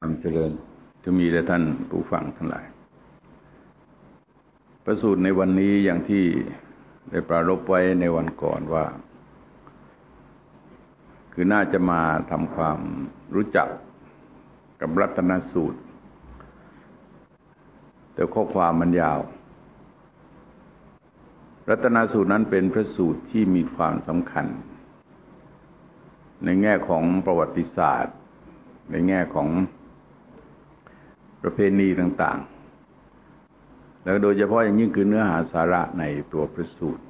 ความเจริญจะมีแด่ท่านผู้ฟังทั้งหลายประสูตรในวันนี้อย่างที่ได้ปรารภไว้ในวันก่อนว่าคือน่าจะมาทำความรู้จักกับรัตนสูตรแต่ข้อความมันยาวรัตนสูตรนั้นเป็นพระสูตรที่มีความสำคัญในแง่ของประวัติศาสตร์ในแง่ของประเพณีต่างๆแล้วโดยเฉพาะอย่างยิ่งคือเนื้อหาสาระในตัวพระสูตร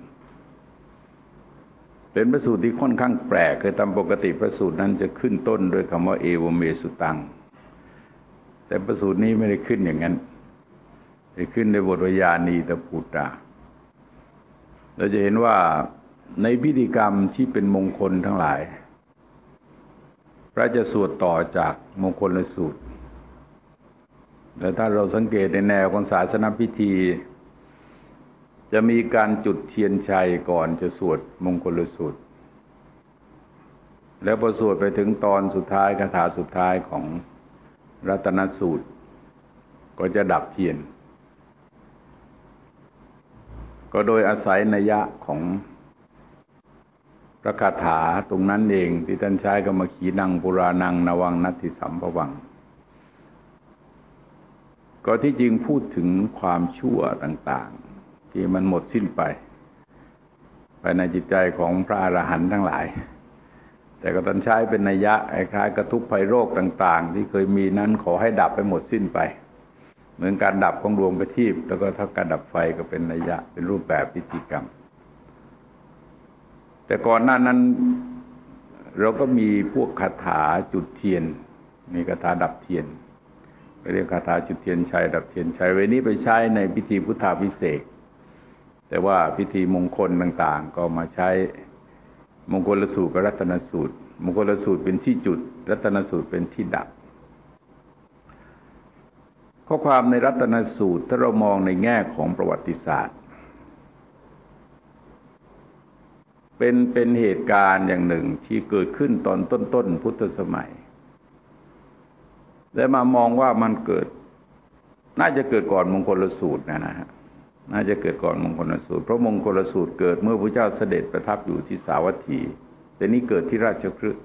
เป็นพระสูตรที่ค่อนข้างแปลกคือตามปกติพระสูตรนั้นจะขึ้นต้นด้วยคำว่าเอวเมสุตังแต่พระสูตรนี้ไม่ได้ขึ้นอย่างนั้นได้ขึ้นในบทวยานีตปุตตาเราจะเห็นว่าในพิธีกรรมที่เป็นมงคลทั้งหลายพระจะสวดต่อจากมงคลสูตรแต่ถ้าเราสังเกตในแนวของศาสนพิธีจะมีการจุดเทียนชัยก่อนจะสวดมงคลสูตรแล้วพอสวดไปถึงตอนสุดท้ายคาถาสุดท้ายของรัตนสูตรก็จะดับเทียนก็โดยอาศัยนัยยะของพระคาถาตรงนั้นเองที่ท่านใช้กรรมขีนังปุรานังนวังนัตถิสัมภวังก็ที่จริงพูดถึงความชั่วต่างๆที่มันหมดสิ้นไปภายในจิตใจของพระอรหันต์ทั้งหลายแต่ก็ท่านใช้เป็นนัยยะคล้ายๆกระทุกภัยโรคต่างๆที่เคยมีนั้นขอให้ดับไปหมดสิ้นไปเหมือนการดับของดวงประทีปแล้วก็ถ้าการดับไฟก็เป็นนัยยะเป็นรูปแบบพิธีกรรมแต่ก่อนหน้านั้นเราก็มีพวกคาถาจุดเทียนมีคาถาดับเทียนเรียกคาถาจุดเทียนชัยดับเทียนชัยเวลานี้ไปใช้ในพิธีพุทธาภิเษกแต่ว่าพิธีมงคลต่างๆก็มาใช้มงคลสูตรกับรัตนสูตรมงคลสูตรเป็นที่จุดรัตนสูตรเป็นที่ดับข้อความในรัตนสูตรถ้าเรามองในแง่ของประวัติศาสตร์เป็นเหตุการณ์อย่างหนึ่งที่เกิดขึ้นตอนต้นพุทธสมัยและมามองว่ามันเกิดน่าจะเกิดก่อนมงคลสูตรนะฮะน่าจะเกิดก่อนมงคลสูตรเพราะมงคลสูตรเกิดเมื่อพระเจ้าเสด็จประทับอยู่ที่สาวัตถีแต่นี้เกิดที่ราชคฤห์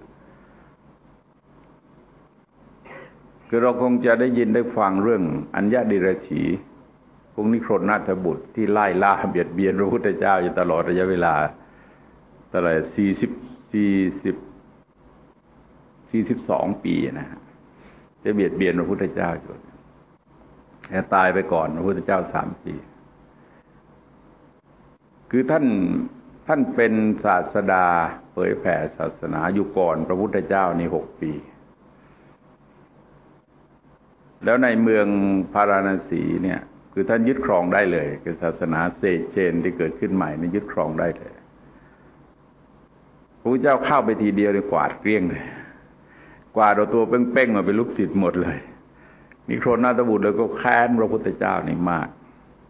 คือเราคงจะได้ยินได้ฟังเรื่องอัญญดิรถีพวกนิครนนาถบุตรที่ไล่ล่าเบียดเบียนพระพุทธเจ้าอยู่ตลอดระยะเวลาตลอด42 ปีนะฮะจะเบียดเบียนพระพุทธเจ้าอยู่แกตายไปก่อนพระพุทธเจ้า3 ปีคือท่านเป็นศาสดาเผยแผ่ศาสนาอยู่ก่อนพระพุทธเจ้านี่6 ปีแล้วในเมืองพาราณสีเนี่ยคือท่านยึดครองได้เลยคือศาสนาเซเชนที่เกิดขึ้นใหม่นี่ยึดครองได้เลยพระพุทธเจ้าเข้าไปทีเดียวเลยกวาดเกลี้ยงเลยกวาดเอาตัวเป้งๆมาเป็นลูกศิษย์หมดเลยนิครนนาถบุตรเลยก็แค้นพระพุทธเจ้านี่มาก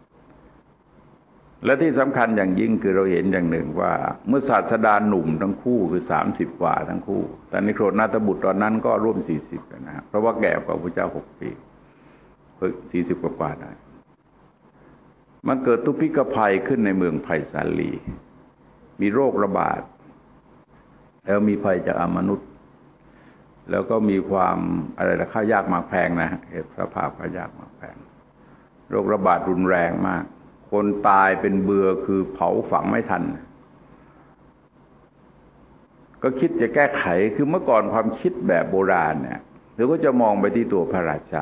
และที่สำคัญอย่างยิ่งคือเราเห็นอย่างหนึ่งว่าเมื่อศาสดาหนุ่มทั้งคู่คือ30 กว่าทั้งคู่แต่นิครนนาถบุตรตอนนั้นก็ร่วม40แล้วนะเพราะว่าแก่กว่าพระพุทธเจ้า6 ปี40 กว่าได้มันเกิดทุพพิกภัยขึ้นในเมืองไผ่สาลีมีโรคระบาดแล้วมีภัยจากอมนุษย์แล้วก็มีความอะไรนะข้าวยากหมากแพงนะเหตุสภาพข้าวยากหมากแพงโรคระบาดรุนแรงมากคนตายเป็นเบื่อคือเผาฝังไม่ทันก็คิดจะแก้ไขคือเมื่อก่อนความคิดแบบโบราณเนี่ยเราก็จะมองไปที่ตัวพระราชา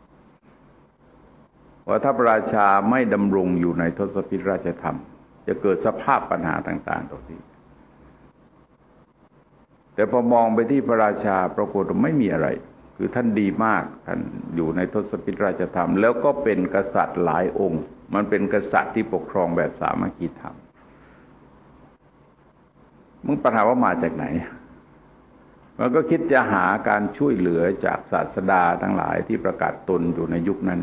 ว่าถ้าพระราชาไม่ดำรงอยู่ในทศพิธราชธรรมจะเกิดสภาพปัญหาต่างๆตรงนี้แต่พอมองไปที่พระราชาปรากฏว่าไม่มีอะไรคือท่านดีมากท่านอยู่ในทศพิธราชธรรมแล้วก็เป็นกษัตริย์หลายองค์มันเป็นกษัตริย์ที่ปกครองแบบสามัคคีธรรมมึงปัญหาว่ามาจากไหนมันก็คิดจะหาการช่วยเหลือจากศาสดาทั้งหลายที่ประกาศตนอยู่ในยุคนั้น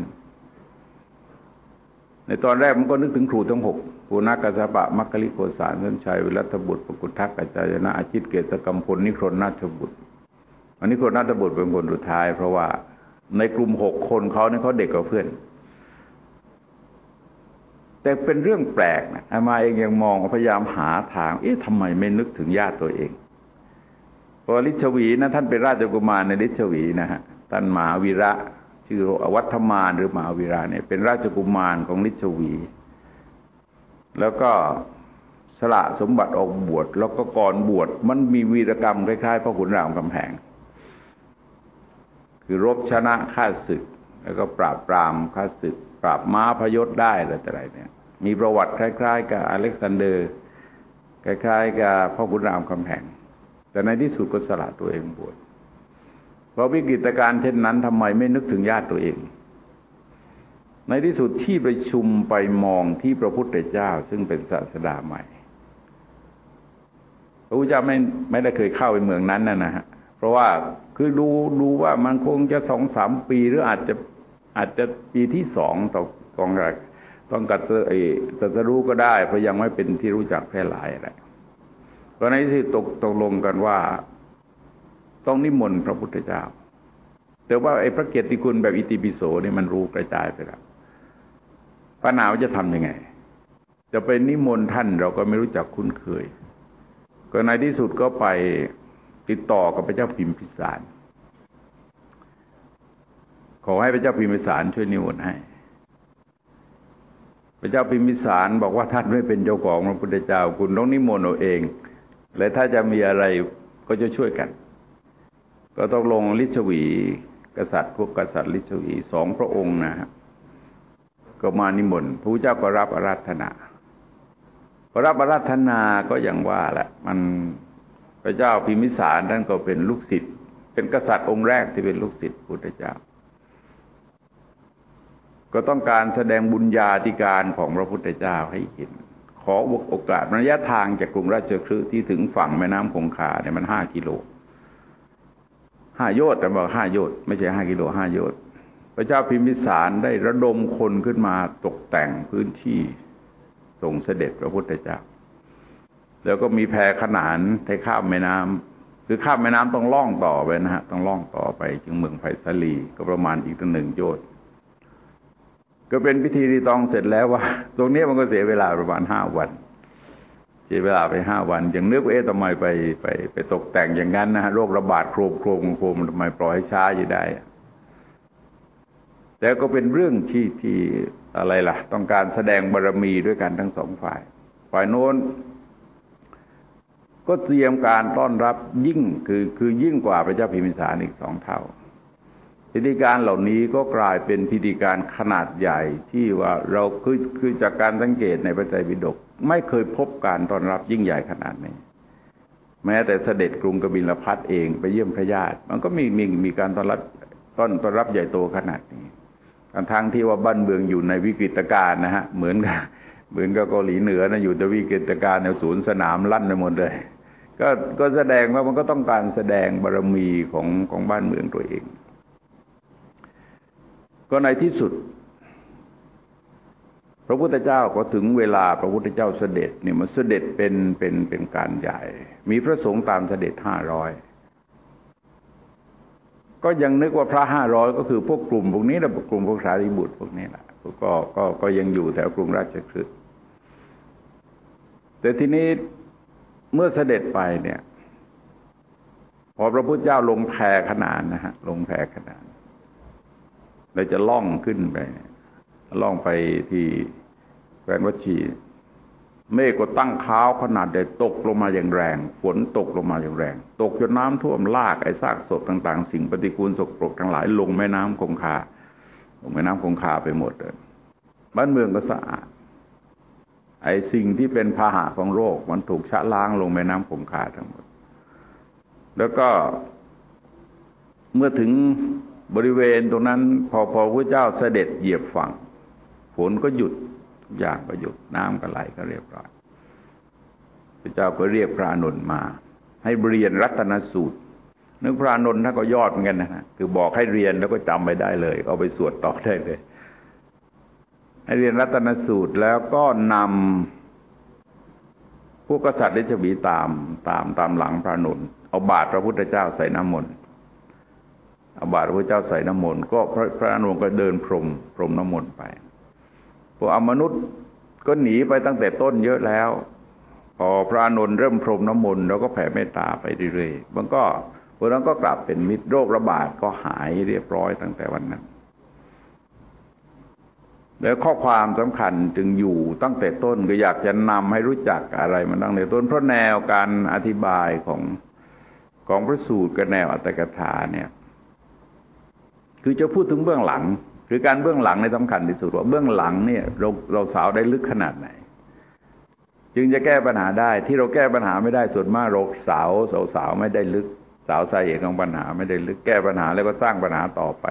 ในตอนแรกมันก็นึกถึงครูทั้ง6ปูนักกัสสปะมัคคิริโกษาสัญชัยวิรัตบุตรปกุฏทักกัจจายนะอาชิตเกศกัมพลนิครนนาถบุตรอันนี้นิครนนาถบุตรเป็นคนสุดท้ายเพราะว่าในกลุ่ม6 คนเขาเนี่ยเขาเด็กกว่าเพื่อนแต่เป็นเรื่องแปลกนะอามาเองยังมองพยายามหาทางทำไมไม่นึกถึงญาติตัวเองเพราะลิชวีนะท่านเป็นราชกุมารในลิชวีนะฮะท่านมหาวีระชื่อวัฒมานหรือมหาวีระเนี่ยเป็นราชกุมารของลิชวีแล้วก็สละสมบัติออกบวชแล้วก็ก่อนบวชมันมีวีรกรรมคล้ายๆพระขุนรามคำแหงคือรบชนะข้าศึกแล้วก็ปราบปรามข้าศึกปราบม้าพยศได้อะไรเนี่ยมีประวัติคล้ายๆกับอเล็กซานเดอร์คล้ายๆกับพระขุนรามคำแหงแต่ในที่สุดก็สละตัวเองบวชเพราะวิกฤตการณ์เช่นนั้นทำไมไม่นึกถึงญาติตัวเองในที่สุดที่ประชุมไปมองที่พระพุทธเจ้าซึ่งเป็นศาสดาใหม่พระพุทธเจ้าไม่ได้เคยเข้าไปเมืองนั้นนะฮะเพราะว่าคือดูว่ามันคงจะ2-3 ปีหรืออาจจะปีที่2ต้องกัดตรัสรู้ก็ได้เพราะยังไม่เป็นที่รู้จักแพร่หลายอะไรเพราะในที่ตกลงกันว่าต้องนิมนต์พระพุทธเจ้าแต่ว่าไอ้พระเกียรติคุณแบบอิติปิโสนี่มันรู้กระจายไปแล้วปัญหาจะทำยังไงจะไปนิมนต์ท่านเราก็ไม่รู้จักคุ้นเคยก็ในที่สุดก็ไปติดต่อกับพระเจ้าพิมพิสารขอให้พระเจ้าพิมพิสารช่วยนิมนต์ให้พระเจ้าพิมพิสารบอกว่าท่านไม่เป็นเจ้าของพระพุทธเจ้าคุณต้องนิมนต์เอาเองและถ้าจะมีอะไรก็จะช่วยกันก็ต้องลงลิชวีกษัตริย์พวกกษัตริย์ลิชวี2 พระองค์นะฮะก็มานิมนต์พระพุทธเจ้าก็รับอาราธนาพอรับอาราธนาก็อย่างว่าแหละมันพระเจ้าพิมพิสารท่านก็เป็นลูกศิษย์เป็นกษัตริย์องค์แรกที่เป็นลูกศิษย์พุทธเจ้าก็ต้องการแสดงบุญญาธิการของพระพุทธเจ้าให้เห็นขอโอกาสระยะทางจากกรุงราชคฤห์ที่ถึงฝั่งแม่น้ำคงคาเนี่ยมัน5 กิโล5 โยชน์แต่บอก5 โยชน์ไม่ใช่5 กิโล5 โยชน์พระเจ้าพิมพิสารได้ระดมคนขึ้นมาตกแต่งพื้นที่ส่งเสด็จพระพุทธเจ้าแล้วก็มีแพขนานให้ข้ามแม่น้ำคือข้ามแม่น้ำต้องล่องต่อไปนะฮะต้องล่องต่อไปถึงเมืองไผ่สาลีก็ประมาณอีกตั้ง1 โยชน์ก็เป็นพิธีรีตองเสร็จแล้วว่าตรงนี้มันก็เสียเวลาประมาณ5 วันเสียเวลาไป5 วันอย่างนึกว่าทำไมไปตกแต่งอย่างนั้นนะฮะโรคระบาดโครมทำไมปล่อยให้ช้าอยู่ได้แต่ก็เป็นเรื่องที่อะไรล่ะต้องการแสดงบารมีด้วยกันทั้ง2 ฝ่ายฝ่ายโน้นก็เตรียมการต้อนรับยิ่งคือยิ่งกว่าพระเจ้าพิมพิสารอีก2 เท่าพิธีการเหล่านี้ก็กลายเป็นพิธีการขนาดใหญ่ที่ว่าเราคือจากการสังเกตในพระไตรปิฎกไม่เคยพบการต้อนรับยิ่งใหญ่ขนาดนี้แม้แต่เสด็จกรุงกบิลพัสเองไปเยี่ยมพระญาติมันก็มีการต้อนรับใหญ่โตขนาดนี้ทั้งที่ว่าบ้านเมืองอยู่ในวิกฤตการณ์นะฮะเหมือนกับเกาหลีเหนือนะอยู่ในวิกฤตการณ์ในศูนย์สนามลั่นไปหมดเลยก็แสดงว่ามันก็ต้องการแสดงบารมีของบ้านเมืองตัวเองก็ในที่สุดพระพุทธเจ้าก็ถึงเวลาพระพุทธเจ้าเสด็จเนี่ยมันเสด็จเป็นการใหญ่มีพระสงฆ์ตามเสด็จ500ก็ยังนึกว่าพระ500ก็คือพวกกลุ่มพวกนี้แหละกลุ่มพวกสารีบุตรพวกนี้แหละก็ยังอยู่แถวกรุงราชคฤห์แต่ทีนี้เมื่อเสด็จไปเนี่ยพอพระพุทธเจ้าลงแพขนานนะฮะลงแพขนานเราจะล่องขึ้นไปล่องไปที่แคว้นวัชีเมฆก็ตั้งค้าวขนาดใหญ่ตกลงมาอย่างแรงฝนตกลงมาอย่างแรงตกจนน้ำท่วมลากไอ้ซากศพต่างๆสิ่งปฏิกูลสกปรกทั้งหลายลงแม่น้ำคงคาไปหมดเลยบ้านเมืองก็สะอาดไอ้สิ่งที่เป็นพาหะของโรคมันถูกชะล้างลงแม่น้ำคงคาทั้งหมดแล้วก็เมื่อถึงบริเวณตรงนั้นพอพระเจ้าเสด็จเหยียบฝั่งฝนก็หยุดทุกอย่างก็หยุดน้ำก็ไหลก็เรียบร้อยพระเจ้าก็เรียกพระอานนท์มาให้เรียนรัตนสูตรนึกพระอานนท์ท่านก็ยอดเหมือนกันนะคือบอกให้เรียนแล้วก็จำไปได้เลยเอาไปสวดต่อได้เลยให้เรียนรัตนสูตรแล้วก็นำพวกกษัตริย์ฤชวีตามหลังพระอานนท์เอาบาตรพระพุทธเจ้าใส่น้ำมนต์เอาบาตรพระเจ้าใส่น้ำมนต์ก็พระอานนท์ก็เดินพรมน้ำมนต์ไปพวกอมนุษย์ก็หนีไปตั้งแต่ต้นเยอะแล้วพอพระอานนท์เริ่มพรมน้ำมนต์แล้วก็แผ่เมตตาไปเรื่อยๆมันก็พวกนั้นก็กลับเป็นมิตรโรคระบาดก็หายเรียบร้อยตั้งแต่วันนั้นแล้วข้อความสำคัญจึงอยู่ตั้งแต่ต้นก็อยากจะนำให้รู้จักอะไรมันตั้งแต่ต้นเพราะแนวการอธิบายของพระสูตรกับแนวอัตถกถาเนี่ยคือจะพูดถึงเบื้องหลังคือการเบื้องหลังในสำคัญที่สุดว่าเบื้องหลังเนี่ยเราสาวได้ลึกขนาดไหนจึงจะแก้ปัญหาได้ที่เราแก้ปัญหาไม่ได้ส่วนมากเราสาวไม่ได้ลึกสาวสาเหตุของปัญหาไม่ได้ลึกแก้ปัญหาแล้วก็สร้างปัญหาต่อไป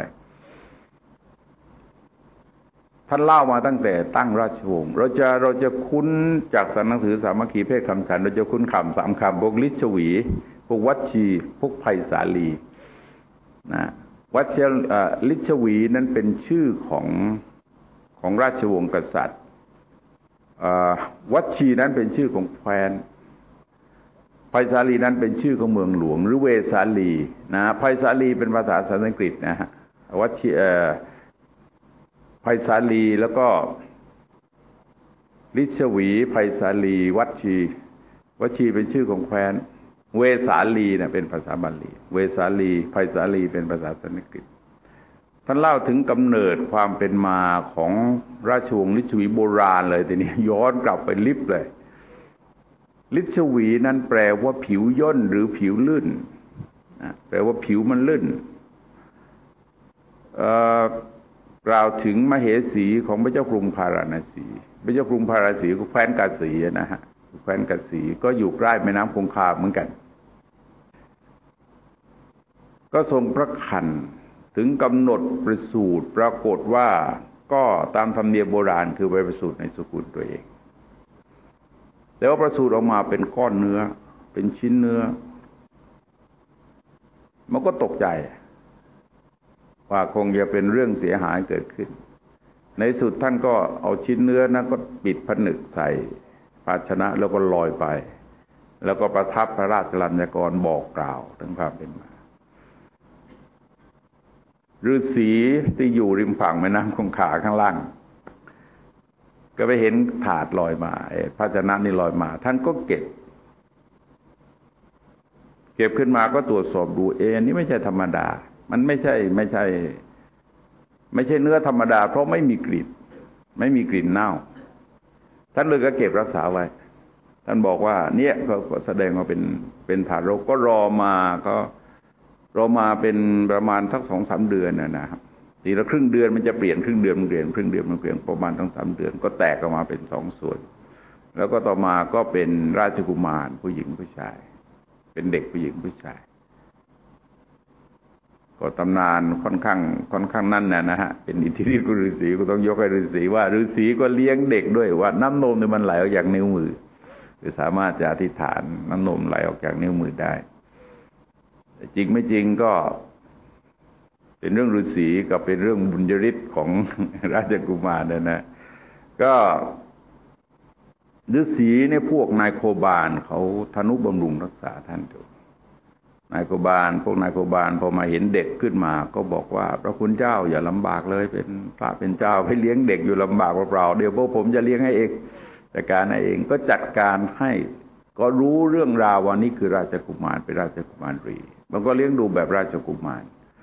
ท่านเล่ามาตั้งแต่ตั้งราชวงศ์เราจะคุ้นจากหนังสือสามัคคีเพศคำฉันเราจะคุ้นคำสามคำพวกลิชวีพวกวัชชีพวกไผ่สาลีนะลิชวีนั้นเป็นชื่อของราชวงศ์กษัตริย์วัชชีนั้นเป็นชื่อของแคว้นไผ่สาลีนั้นเป็นชื่อของเมืองหลวงหรือเวสาลีนะไผ่สาลีเป็นภาษาสันสกฤตนะฮะวัชชีไผ่สาลีแล้วก็ลิชวีไผ่สาลีวัชชีเป็นชื่อของแคว้นเวสาลีเนี่ยเป็นภาษาบาลีเวสาลีไผ่สาลีเป็นภาษาสันสกฤตท่านเล่าถึงกำเนิดความเป็นมาของราชวงศ์ลิชวีโบราณเลยทีนี้ย้อนกลับไปลิบเลยลิชวีนั้นแปลว่าผิวย่นหรือผิวลื่นแปลว่าผิวมันลื่นกล่าวถึงมเหสีของพระเจ้ากรุงพาราณสีพระเจ้ากรุงพาราณสีก็แคว้นกาสีนะฮะแคว้นกาสีก็อยู่ใกล้แม่น้ำคงคาเหมือนกันก็ทรงพระคันถึงกำหนดประสูติปรากฏว่าก็ตามธรรมเนียมโบราณคือไปประสูติในสกุลตัวเองแต่ว่าประสูติออกมาเป็นก้อนเนื้อเป็นชิ้นเนื้อมันก็ตกใจว่าคงจะเป็นเรื่องเสียหายเกิดขึ้นในสุดท่านก็เอาชิ้นเนื้อนั้นก็ปิดผนึกใส่ภาชนะแล้วก็ลอยไปแล้วก็ประทับพระราชลัญจกรบอกกล่าวถึงความเป็นมาฤาษีที่อยู่ริมฝั่งแม่น้ำคงคาข้างล่างก็ไปเห็นถาดลอยมาภาชนะนี่ลอยมาท่านก็เก็บขึ้นมาก็ตรวจสอบดูนี่ไม่ใช่ธรรมดามันไม่ใช่เนื้อธรรมดาเพราะไม่มีกลิ่นเน่าท่านเลยก็เก็บรักษาไว้ท่านบอกว่าเนี่ยก็แสดงว่าเป็นทารกก็รอมาเป็นประมาณสัก 2-3 เดือนนะครับทีละครึ่งเดือนมันจะเปลี่ยนครึ่งเดือนมันเปลี่ยนครึ่งเดือนมันเปลี่ยนประมาณทั้ง3 เดือนก็แตกออกมาเป็น2 ส่วนแล้วก็ต่อมาก็เป็นราชกุมารผู้หญิงผู้ชายเป็นเด็กผู้หญิงผู้ชายก็ตำนานค่อนข้างนั่นนะฮะเป็นอิทธิฤทธิ์ของฤาษีก็ต้องยกให้ฤาษีว่าฤาษีก็เลี้ยงเด็กด้วยว่าน้ำนมเนี่ยมันไหลออกจากนิ้วมือคือสามารถจะอธิษฐานน้ำนมไหลออกจากนิ้วมือได้แต่จริงไม่จริงก็เป็นเรื่องฤาษีกับเป็นเรื่องบุญญฤทธิ์ของราชกุมารนะก็ฤาษีเนี่ยพวกนายโคบาลเขาทนุบำรุงรักษาท่านอยู่พวกนายโคบาลพอมาเห็นเด็กขึ้นมาก็บอกว่าพระคุณเจ้าอย่าลำบากเลยเป็นพระเป็นเจ้าให้เลี้ยงเด็กอยู่ลำบากเปล่าๆเดี๋ยวพวกผมจะเลี้ยงให้เองจัดการให้เองก็จัดการให้ก็รู้เรื่องราวว่านี่คือราชกุมารเป็นราชกุมารรีมันก็เลี้ยงดูแบบราชกุมาร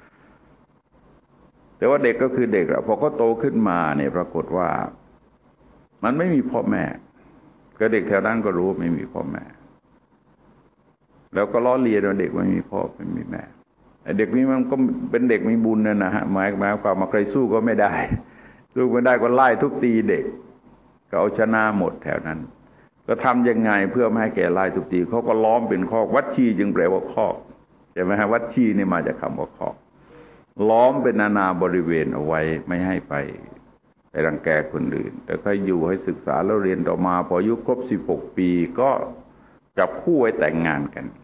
แต่ว่าเด็กก็คือเด็กอะพอเขาโตขึ้นมาเนี่ยปรากฏว่ามันไม่มีพ่อแม่ก็เด็กแถวนั้นก็รู้ไม่มีพ่อแม่แล้วก็ล้อเลียนว่าเด็กไม่มีพ่อไม่มีแม่เด็กนี้มันก็เป็นเด็กมีบุญนะฮะหมายความว่าใครสู้ก็ไม่ได้ก็ไล่ทุบตีเด็กก็เอาชนะหมดแถวนั้นก็ทำยังไงเพื่อไม่ให้แก่ไล่ทุบตีเขาก็ล้อมเป็นคอกวัดชีจึงแปลว่าคอกใช่ไหมฮะวัดชีนี่มาจากคำว่าคอกล้อมเป็นนานาบริเวณเอาไว้ไม่ให้ไปรังแกคนอื่นแต่ก็อยู่ให้ศึกษาแล้วเรียนต่อมาพออายุครบ16 ปีก็จับคู่ไว้แต่งงานกัน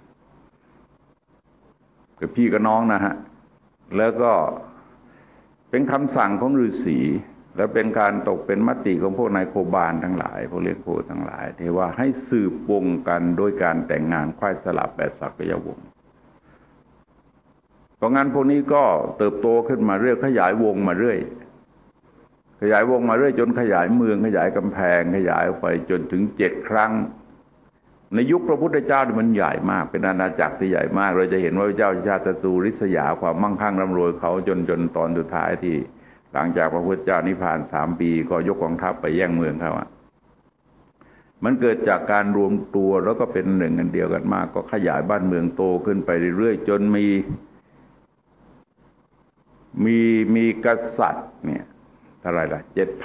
กับพี่กับน้องนะฮะแล้วก็เป็นคำสั่งของฤาษีและเป็นการตกเป็นมติของพวกนายโคบาลทั้งหลายพวกเลี้ยงโคทั้งหลายที่ว่าให้สืบวงกันโดยการแต่งงานควายสลับแบบสักยวงศ์เพราะงั้นพวกนี้ก็เติบโตขึ้นมาเรื่อยขยายวงมาเรื่อยขยายวงมาเรื่อยจนขยายเมืองขยายกำแพงขยายไปจนถึง7 ครั้งในยุคพระพุทธเจ้านี่มันใหญ่มากเป็นอาณาจักรที่ใหญ่มากเราจะเห็นว่าพระเจ้าชาติศัตรูริษยาความมั่งคั่งร่ำรวยเขาจนตอนสุดท้ายที่หลังจากพระพุทธเจ้านิพพาน3 ปีก็ยกกองทัพไปแย่งเมืองเขามันเกิดจากการรวมตัวแล้วก็เป็นหนึ่งกันเดียวกันมากก็ขยายบ้านเมืองโตขึ้นไปเรื่อยๆจนมีกษัตริย์เนี่ยเท่าไหร่ล่ะ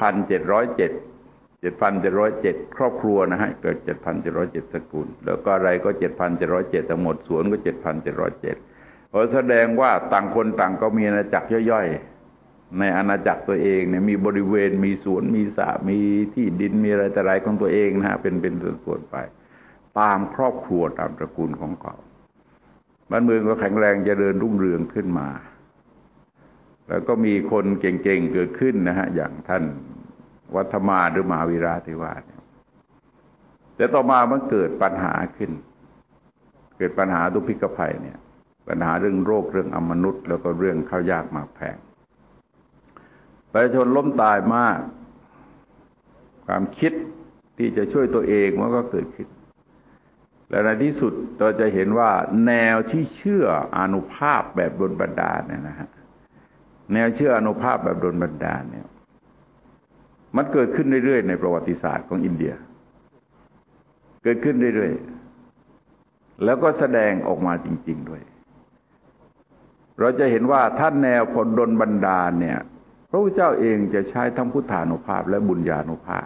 7,707ครอบครัวนะฮะเกิด7,707 สกุลแล้วก็อะไรก็7,707ทั้งหมดสวนก็7,707เพราะแสดงว่าต่างคนต่างก็มีอาณาจักรย่อยๆในอาณาจักรตัวเองเนี่ยมีบริเวณมีสวนมีสระมีที่ดินมีอะไรแต่ไรของตัวเองนะฮะเป็นส่วนๆไปตามครอบครัวตามตระกูลของเขาบ้านเมืองก็แข็งแรงเจริญรุ่งเรืองขึ้นมาแล้วก็มีคนเก่งๆเกิดขึ้นนะฮะอย่างท่านวัฒมาหรือมหาวีระที่ว่าเนี่ยแต่ต่อมามันเกิดปัญหาขึ้นเกิดปัญหาทุพพิกภัยเนี่ยปัญหาเรื่องโรคเรื่องอมนุษย์แล้วก็เรื่องข้าวยากหมากแพงประชาชนล้มตายมากความคิดที่จะช่วยตัวเองมันก็เกิดขึ้นและในที่สุดเราจะเห็นว่าแนวที่เชื่ออานุภาพแบบโดนบันดาลเนี่ยนะฮะแนวเชื่ออานุภาพแบบโดนบันดาลเนี่ยมันเกิดขึ้นเรื่อยๆในประวัติศาสตร์ของอินเดียเกิดขึ้นเรื่อยๆแล้วก็แสดงออกมาจริงๆด้วยเราจะเห็นว่าท่านแนวผลดลบันดาลเนี่ยพระพุทธเจ้าเองจะใช้ทั้งพุทธานุภาพและบุญญานุภาพ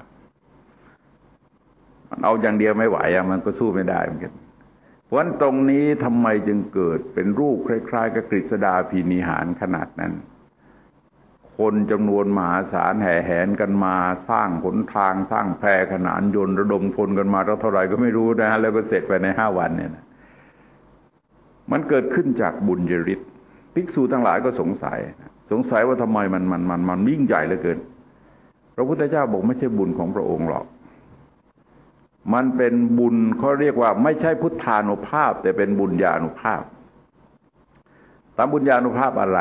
มันเอาอย่างเดียวไม่ไหวมันก็สู้ไม่ได้เหมือนกันเพราะฉะนั้นตรงนี้ทำไมจึงเกิดเป็นรูปคล้ายๆกับกฤษดาพินิหารขนาดนั้นคนจำนวนมหาศาลแห่แหนกันมาสร้างหนทางสร้างแพขนานยนต์ระดมพลกันมาเท่าไหร่ก็ไม่รู้นะฮะแล้วก็เสร็จไปใน5 วันเนี่ยนะมันเกิดขึ้นจากบุญญาฤทธิ์ภิกษุทั้งหลายก็สงสัยว่าทำไมมันยิ่งใหญ่เหลือเกินพระพุทธเจ้าบอกไม่ใช่บุญของพระองค์หรอกมันเป็นบุญเขาเรียกว่าไม่ใช่พุทธานุภาพแต่เป็นบุญญานุภาพตามบุญญานุภาพอะไร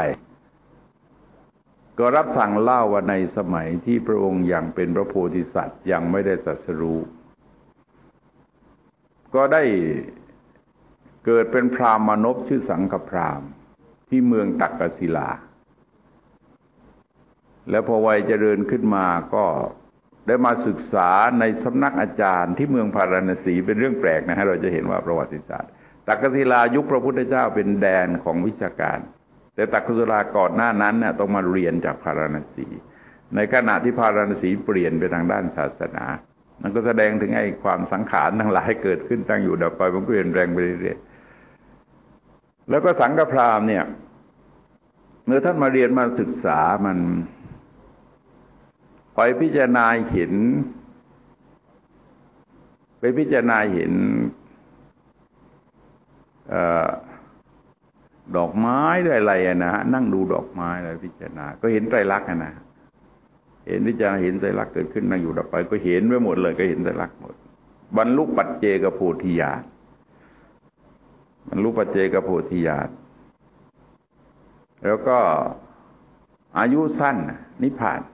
ก็รับสั่งเล่าว่าในสมัยที่พระองค์ยังเป็นพระโพธิสัตว์ยังไม่ได้ตรัสรู้ก็ได้เกิดเป็นพราหมณ์ชื่อสังฆพราหมณ์ที่เมืองตักกศิลาแล้วพอวัยเจริญขึ้นมาก็ได้มาศึกษาในสำนักอาจารย์ที่เมืองพาราณสีเป็นเรื่องแปลกนะฮะเราจะเห็นว่าประวัติศาสตร์ตักกศิลายุคพระพุทธเจ้าเป็นแดนของวิชาการแต่ตักกศิลาก่อนหน้านั้นเนี่ยต้องมาเรียนจากพาราณสีในขณะที่พาราณสีเปลี่ยนไปทางด้านศาสนามันก็แสดงถึงไอ้ความสังขารทั้งหลายเกิดขึ้นตั้งอยู่ดับไปมันก็เปลี่ยนแปลงไปเรื่อยๆแล้วก็สังฆพราหมณ์เนี่ยเมื่อท่านมาเรียนมาศึกษามันไปพิจารณาเห็นดอกไม้ด้วยอะไรนะฮะนั่งดูดอกไม้อะไรพิจารณาก็เห็นไตรลักษณ์นะเห็นพิจารณาเห็นไตรลักษณ์เกิดขึ้นนั่งอยู่ดับไปก็เห็นไปหมดเลยก็เห็นไตรลักษณ์หมดบรรลุปัจเจกโพธิญาณบรรลุปัจเจกโพธิญาณแล้วก็อายุสั้นนิพพาน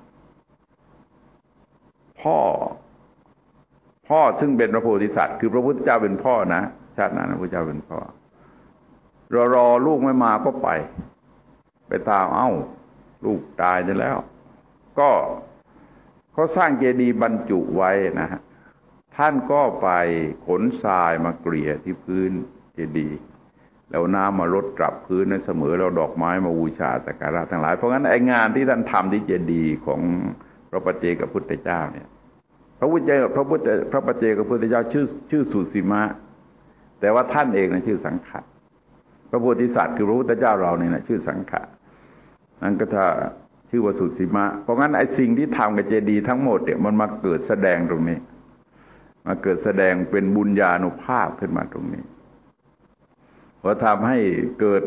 พ่อซึ่งเป็นพระโพธิสัตว์คือพระพุทธเจ้าเป็นพ่อนะชาตินั้นพระพุทธเจ้าเป็นพ่อรอลูกไม่มาก็ไปตามลูกตายไปแล้วก็เขาสร้างเจดีย์บรรจุไว้นะฮะท่านก็ไปขนทรายมาเกลี่ยที่พื้นเจดีย์แล้วน้ำมารดกลับพื้นนั้นเสมอแล้วดอกไม้มาบูชาสักการะทั้งหลายเพราะงั้นไอ้งานที่ท่านทำที่เจดีย์ของพระปัจเจกพุทธเจ้าเนี่ยพระปัจเจกพุทธเจ้าชื่อสุสีมะแต่ว่าท่านเองนะชื่อสังฆะพระโพธิสัตว์คือพระพุทธเจ้าเราเนี่ยนะชื่อสังฆะนั่นก็ถ้าชื่อว่าสุสีมะเพราะงั้นไอ้สิ่งที่ทำกับเจดีย์ทั้งหมดเนี่ยมันมาเกิดแสดงตรงนี้มาเกิดแสดงเป็นบุญญานุภาพขึ้นมาตรงนี้พอทำให้เกิด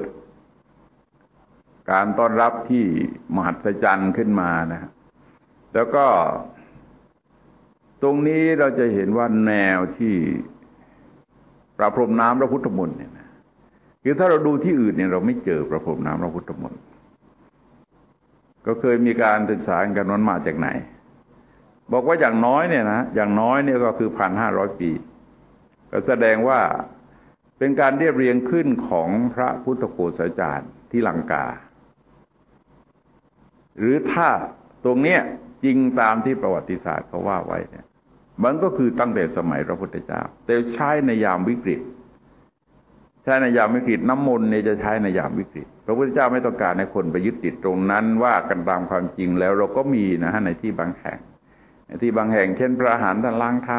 การต้อนรับที่มหัศจรรย์ขึ้นมานะแล้วก็ตรงนี้เราจะเห็นว่าแนวที่ประพรมน้ำพระพุทธมนต์เนี่ยนะคือถ้าเราดูที่อื่นเนี่ยเราไม่เจอประพรมน้ำพระพุทธมนต์ก็เคยมีการศึกษากันว่ามาจากไหนบอกว่าอย่างน้อยเนี่ยนะอย่างน้อยเนี่ยก็คือ1,500 ปีก็แสดงว่าเป็นการเรียบเรียงขึ้นของพระพุทธโฆษาจารย์ที่ลังกาหรือถ้าตรงเนี้ยจริงตามที่ประวัติศาสตร์เขาว่าไว้เนี่ยมันก็คือตั้งแต่สมัยพระพุทธเจ้าแต่ใช้ในยามวิกฤตใช้ในยามวิกฤตน้ำมนต์เนี่ยจะใช้ในยามวิกฤตพระพุทธเจ้าไม่ต้องการให้คนไปยึดติดตรงนั้นว่ากันตามความจริงแล้วเราก็มีนะฮะในที่บางแห่งเช่นพระอรหันต์ท่านล้างเท้า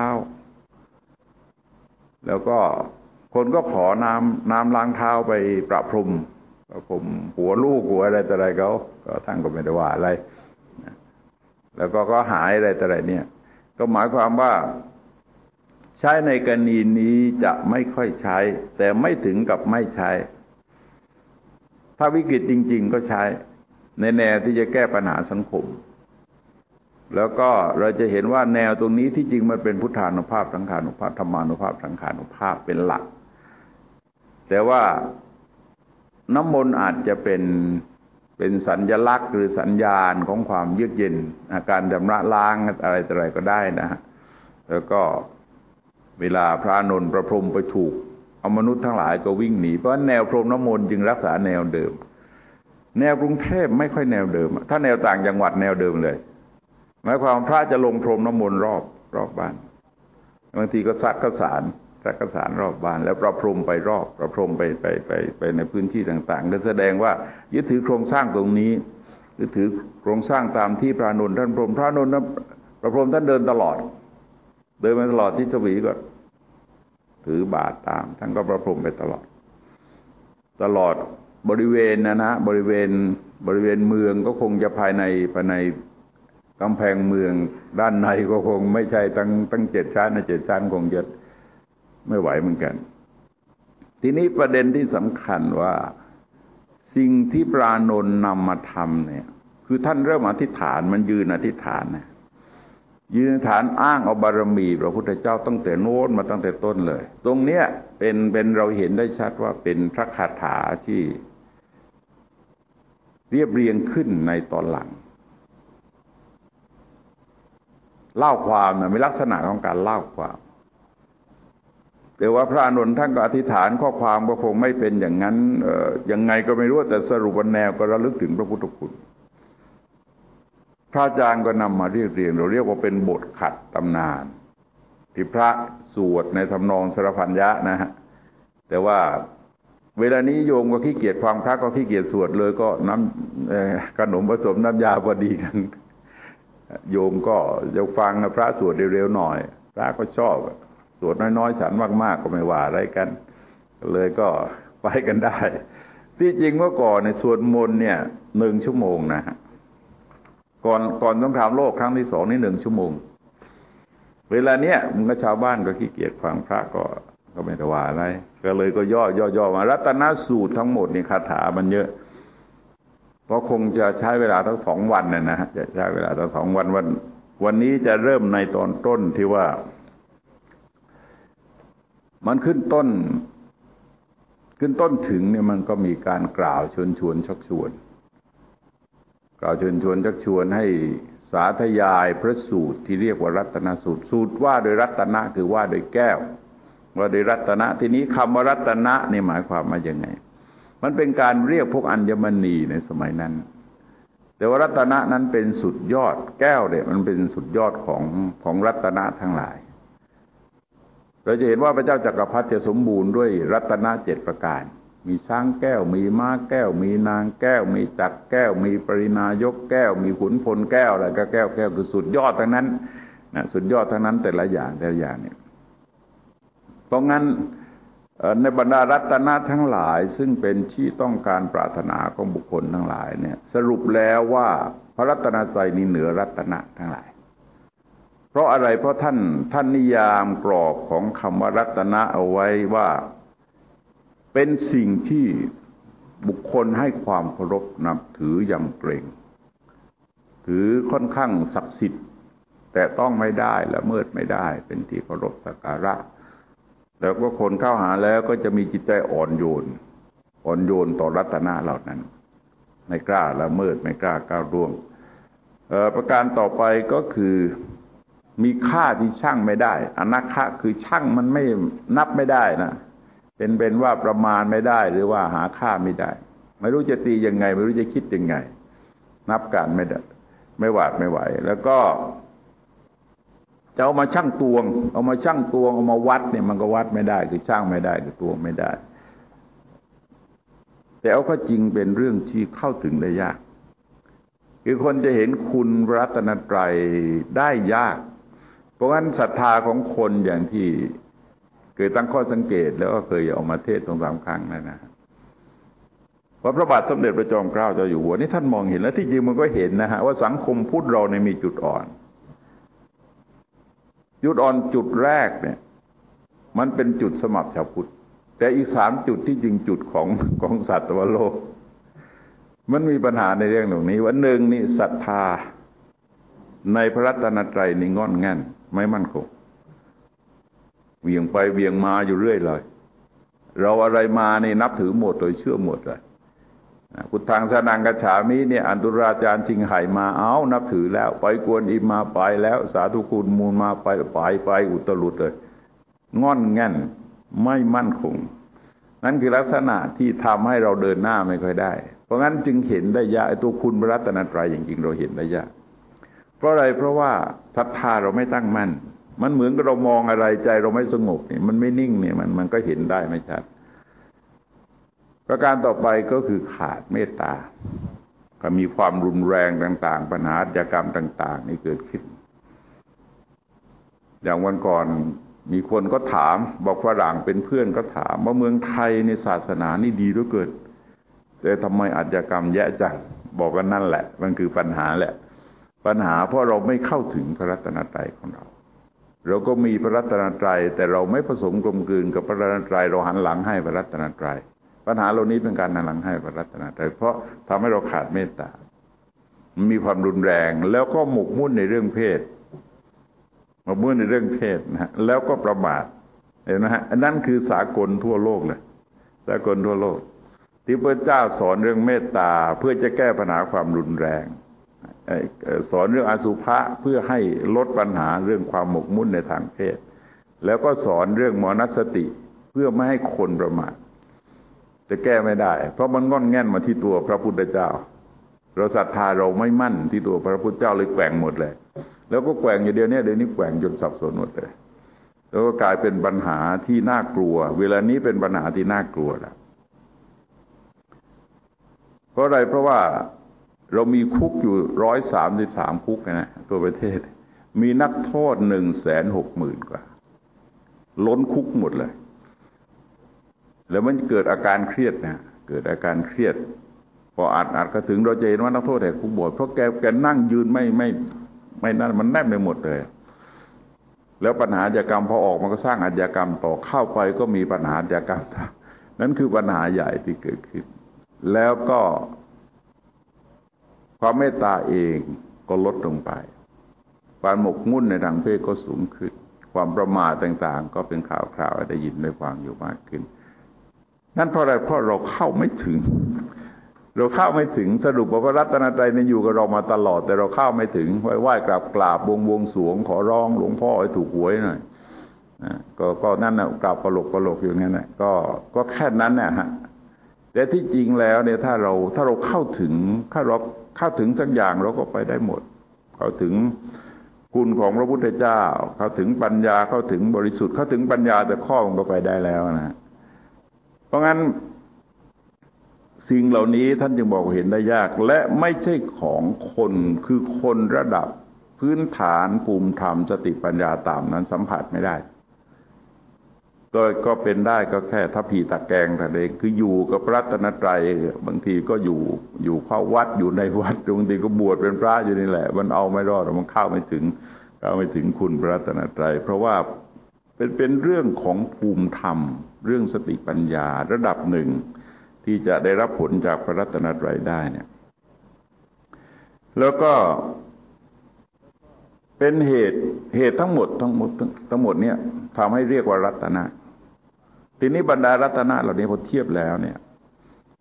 แล้วก็คนก็ขอน้ำล้างเท้าไปประพรมหัวลูกหัวอะไรต่ออะไรเขาก็ท่านก็ไม่ได้ว่าอะไรแล้วก็หายอะไรต่ออะไรเนี่ยก็หมายความว่าใช้ในกรณีนี้จะไม่ค่อยใช้แต่ไม่ถึงกับไม่ใช้ถ้าวิกฤตจริงๆก็ใช้ในแนวที่จะแก้ปัญหาสังคมแล้วก็เราจะเห็นว่าแนวตรงนี้ที่จริงมันเป็นพุทธานุภาพสังขานุภาพธรรมานุภาพสังขานุภาพเป็นหลักแต่ว่าน้ำมนต์อาจจะเป็นสัญลักษณ์หรือสัญญาณของความเยือกเย็นอาการชำระล้างอะไรต่ออะไรก็ได้นะฮะแล้วก็เวลาพระอานนท์ประพรมไปถูกเอามนุษย์ทั้งหลายก็วิ่งหนีเพราะแนวพรมน้ำมนต์จึงรักษาแนวเดิมแนวกรุงเทพไม่ค่อยแนวเดิมถ้าแนวต่างจังหวัดแนวเดิมเลยหมายความพระจะลงพรมน้ำมนต์รอบบ้านบางทีก็ซักข้าวสารรอบบ้านแล้วประพรมไปรอบประพรมไปในพื้นที่ต่างๆก็แสดงว่ายึดถือโครงสร้างตรงนี้ยึดถือโครงสร้างตามที่พระอานนท์ท่านพรมพระอานนท์ประพรมท่านเดินตลอดมาตลอดที่ชวีก็ถือบาตรตามท่านก็ประพรมไปตลอดบริเวณนะบริเวณเมืองก็คงจะภายในกำแพงเมืองด้านในก็คงไม่ใช่ตั้ง7 ชั้นนะ7 ชั้นคงจะไม่ไหวเหมือนกันทีนี้ประเด็นที่สำคัญว่าสิ่งที่พระอานนท์นำมาทำเนี่ยคือท่านเริ่มอธิษฐานมันยืนอธิษฐานนะยืนอธิษฐานอ้างเอาบารมีพระพุทธเจ้าตั้งแต่โน้นมาตั้งแต่ต้นเลยตรงเนี้ยเป็นเราเห็นได้ชัดว่าเป็นพระคาถาที่เรียบเรียงขึ้นในตอนหลังเล่าความนะมีลักษณะของการเล่าความแต่ว่าพระอานนท์ท่านก็อธิษฐานข้อความก็คงไม่เป็นอย่างนั้นยังไงก็ไม่รู้แต่สรุปแนวก็ระลึกถึงพระพุทธคุณพระอาจารย์ก็นำมาเรียงเราเรียกว่าเป็นบทขัดตำนานที่พระสวดในทำนองสรพัญญะนะฮะแต่ว่าเวลานี้โยมก็ขี้เกียจฟังพระก็ขี้เกียจสวดเลยก็ขนมผสมน้ำยาพอดีกันโยมก็จะฟังพระสวดเร็วๆหน่อยพระก็ชอบสวดน้อยๆฉันมากๆก็ไม่ว่าอะไรกันเลยก็ไปกันได้ที่จริงเมื่อก่อนในสวดมนต์เนี่ย1 ชั่วโมงนะฮะก่อนสงครามโลกครั้งที่ 2นี่1 ชั่วโมงเวลาเนี้ยมันก็ชาวบ้านก็ขี้เกียจฟังพระก็ไม่ได้ว่าอะไรก็เลยก็ย่อมารัตนสูตรทั้งหมดนี่คาถามันเยอะเพราะคงจะใช้เวลาทั้ง2 วันนะฮะจะใช้เวลาทั้ง2 วันนี้จะเริ่มในตอนต้นที่ว่ามันขึ้นต้นถึงเนี่ยมันก็มีการกล่าวเชิญชวนชักชวนชักชวนให้สาธยายพระสูตรที่เรียกว่ารัตนสูตรว่าโดยรัตนะคือว่าโดยแก้วว่าโดยรัตนะทีนี้คำว่ารัตนะนี่หมายความว่ายังไงมันเป็นการเรียกพวกอัญมณีในสมัยนั้นแต่ว่ารัตนะนั้นเป็นสุดยอดแก้วเนี่ยมันเป็นสุดยอดของรัตนะทั้งหลายเราจะเห็นว่าพระเจ้าจักรพรรดิจะสมบูรณ์ด้วยรัตนะ7 ประการมีช้างแก้วมีม้าแก้วมีนางแก้วมีจักรแก้วมีปรินายกแก้วมีขุนพลแก้วอะไรก็แก้วคือสุดยอดทั้งนั้นนะสุดยอดทั้งนั้นแต่ละอย่างเนี่ยเพราะงั้นในบรรดารัตนะทั้งหลายซึ่งเป็นที่ต้องการปรารถนาของบุคคลทั้งหลายเนี่ยสรุปแล้วว่าพระรัตนตรัยนี้เหนือรัตนะทั้งหลายเพราะอะไรเพราะท่านนิยามกรอบของคำว่ารัตนะเอาไว้ว่าเป็นสิ่งที่บุคคลให้ความเคารพนับถือยำเกรงถือค่อนข้างศักดิ์สิทธิ์แต่ต้องไม่ได้ละเมิดไม่ได้เป็นที่เคารพสักการะแล้วก็คนเข้าหาแล้วก็จะมีจิตใจอ่อนโยนอ่อนโยนต่อรัตนะเหล่านั้นไม่กล้าละเมิดไม่กล้าก้าวล่วงประการต่อไปก็คือมีค่าที่ชั่งไม่ได้อนัคคะคือชั่งมันไม่นับไม่ได้นะเป็นว่าประมาณไม่ได้หรือว่าหาค่าไม่ได้ไม่รู้จะตียังไงไม่รู้จะคิดยังไงนับการไม่ได้ไม่หวาดไม่ไหวแล้วก็จะเอามาชั่งตวงเอามาวัดเนี่ยมันก็วัดไม่ได้คือชั่งไม่ได้คือตวงไม่ได้แต่เอาก็จริงเป็นเรื่องที่เข้าถึงได้ยากคือคนจะเห็นคุณพระรัตนตรัยได้ยากเพราะงั้นศรัทธาของคนอย่างที่เคยตั้งข้อสังเกตแล้วก็เคยออกมาเทศน์ 2-3 ครั้งนั่นนะว่าพระบาทสมเด็จพระจอมเกล้าเจ้าอยู่หัวนี่ท่านมองเห็นแล้วที่จริงมันก็เห็นนะฮะว่าสังคมพุทธเราเนี่ยมีจุดอ่อนจุดแรกเนี่ยมันเป็นจุดสมัครชาวพุทธแต่อีก3 จุดที่จริงจุดของสัตวโลกมันมีปัญหาในเรื่องตรงนี้ว่าหนึ่งนี่ศรัทธาในพระรัตนตรัยนี่งอนแง่นไม่มั่นคงเวียงไปเวียงมาอยู่เรื่อยเลยเราอะไรมานี่นับถือหมดโดยเชื่อหมดเลยพุทธังสนังกัจฉามิเนี่ยอันตุราจารย์ชิงไห่มาเอานับถือแล้วไปกวนอิมมาไปแล้วสาธุคุณมูลมาไปอุตรุดเลยงอนแง่นไม่มั่นคงนั่นคือลักษณะที่ทำให้เราเดินหน้าไม่ค่อยได้เพราะงั้นจึงเห็นได้ยากตัวคุณพระรัตนตรัยจริงๆเราเห็นได้ยากเพราะอะไรเพราะว่าศรัทธาเราไม่ตั้งมั่นมันเหมือนกับเรามองอะไรใจเราไม่สงบเนี่ยมันไม่นิ่งเนี่ยมันก็เห็นได้ไม่ชัดประการต่อไปก็คือขาดเมตตาก็มีความรุนแรงต่างๆปัญหาอาชญากรรมต่างๆนี่เกิดขึ้นอย่างวันก่อนมีคนก็ถามบอกฝรั่งเป็นเพื่อนก็ถามว่าเมืองไทยในศาสนานี่ดีเหลือเกินแต่ทำไมอาชญากรรมแย่จังบอกกันนั่นแหละมันคือปัญหาแหละปัญหาเพราะเราไม่เข้าถึงพระรัตนตรัยของเราก็มีพระรัตนตรัยแต่เราไม่ผสมกลมกลืนกับพระรัตนตรัยเราหันหลังให้พระรัตนตรัยปัญหาเหล่านี้เป็นการหันหลังให้พระรัตนตรัยเพราะทำให้เราขาดเมตตามันมีความรุนแรงแล้วก็หมกมุ่นในเรื่องเพศนะฮะแล้วก็ประมาทเห็นไหมฮะอันนั้นคือสากลทั่วโลกเลยสากลทั่วโลกที่พระเจ้าสอนเรื่องเมตตาเพื่อจะแก้ปัญหาความรุนแรงสอนเรื่องอสุภะเพื่อให้ลดปัญหาเรื่องความหมกมุ่นในทางเพศแล้วก็สอนเรื่องมรณสติเพื่อไม่ให้คนประมาทจะแก้ไม่ได้เพราะมันงอนแง่นมาที่ตัวพระพุทธเจ้าเราศรัทธาเราไม่มั่นที่ตัวพระพุทธเจ้าเลยแกว่งหมดเลยแล้วก็แกว่งอยู่เดี๋ยวนี้แกว่งจนสับสนหมดเลยแล้วก็กลายเป็นปัญหาที่น่ากลัวเวลานี้เป็นปัญหาที่น่ากลัวแล้วเพราะอะไรเพราะว่าเรามีคุกอยู่133คุกนะตัวประเทศมีนักโทษ160,000 กว่าล้นคุกหมดเลยแล้วมันเกิดอาการเครียดนะเกิดอาการเครียดพออัดก็ถึงเราจะเห็นว่านักโทษแหกคุกบ่อยเพราะแกนั่งยืนไม่นั่นมันแนบไปหมดเลยแล้วปัญหาอาชญากรรมพอออกมันก็สร้างอาชญากรรมต่อเข้าไปก็มีปัญหาอาชญากรรมนั่นคือปัญหาใหญ่ที่เกิดขึ้นแล้วก็ความเมตตาเองก็ลดลงไปความหมกมุ่นในทางเพศก็สูงขึ้นความประมาทต่างๆก็เป็นข่าวได้ยินได้ฟังอยู่มากขึ้นนั่นเพราะอะไรเพราะเราเข้าไม่ถึงสรุปว่าพระรัตนตรัยเนี่ยอยู่กับเรามาตลอดแต่เราเข้าไม่ถึงไหว้กราบบวงสรวงขอร้องหลวงพ่อให้ถูกหวยหน่อยก็นั่นน่ะกราบปลกอยู่งั้นน่ะก็แค่นั้นน่ะฮะแต่ที่จริงแล้วเนี่ยถ้าเราเข้าถึงสักอย่างเราก็ไปได้หมดเข้าถึงคุณของพระพุทธเจ้าเข้าถึงปัญญาเข้าถึงบริสุทธิ์เข้าถึงปัญญาแต่ข้อมันก็ไปได้แล้วนะเพราะงั้นสิ่งเหล่านี้ท่านจึงบอกเห็นได้ยากและไม่ใช่ของคนคือคนระดับพื้นฐานภูมิธรรมสติปัญญาต่ำนั้นสัมผัสไม่ได้ก็เป็นได้ก็แค่ทัพพีตะแกรงแต่เองคืออยู่กับพระรัตนตรัยบางทีก็อยู่เข้าวัดอยู่ในวัดบางทีก็บวชเป็นพระอยู่นี่แหละมันเอาไม่รอดมันเข้าไม่ถึงคุณพระรัตนตรัยเพราะว่าเป็นเรื่องของภูมิธรรมเรื่องสติปัญญาระดับหนึ่งที่จะได้รับผลจากพระรัตนตรัยได้เนี่ยแล้วก็เป็นเหตุทั้งหมดเนี่ยทำให้เรียกว่ารัตนะทีนี้บรรดารัตนะเหล่านี้พอเทียบแล้วเนี่ย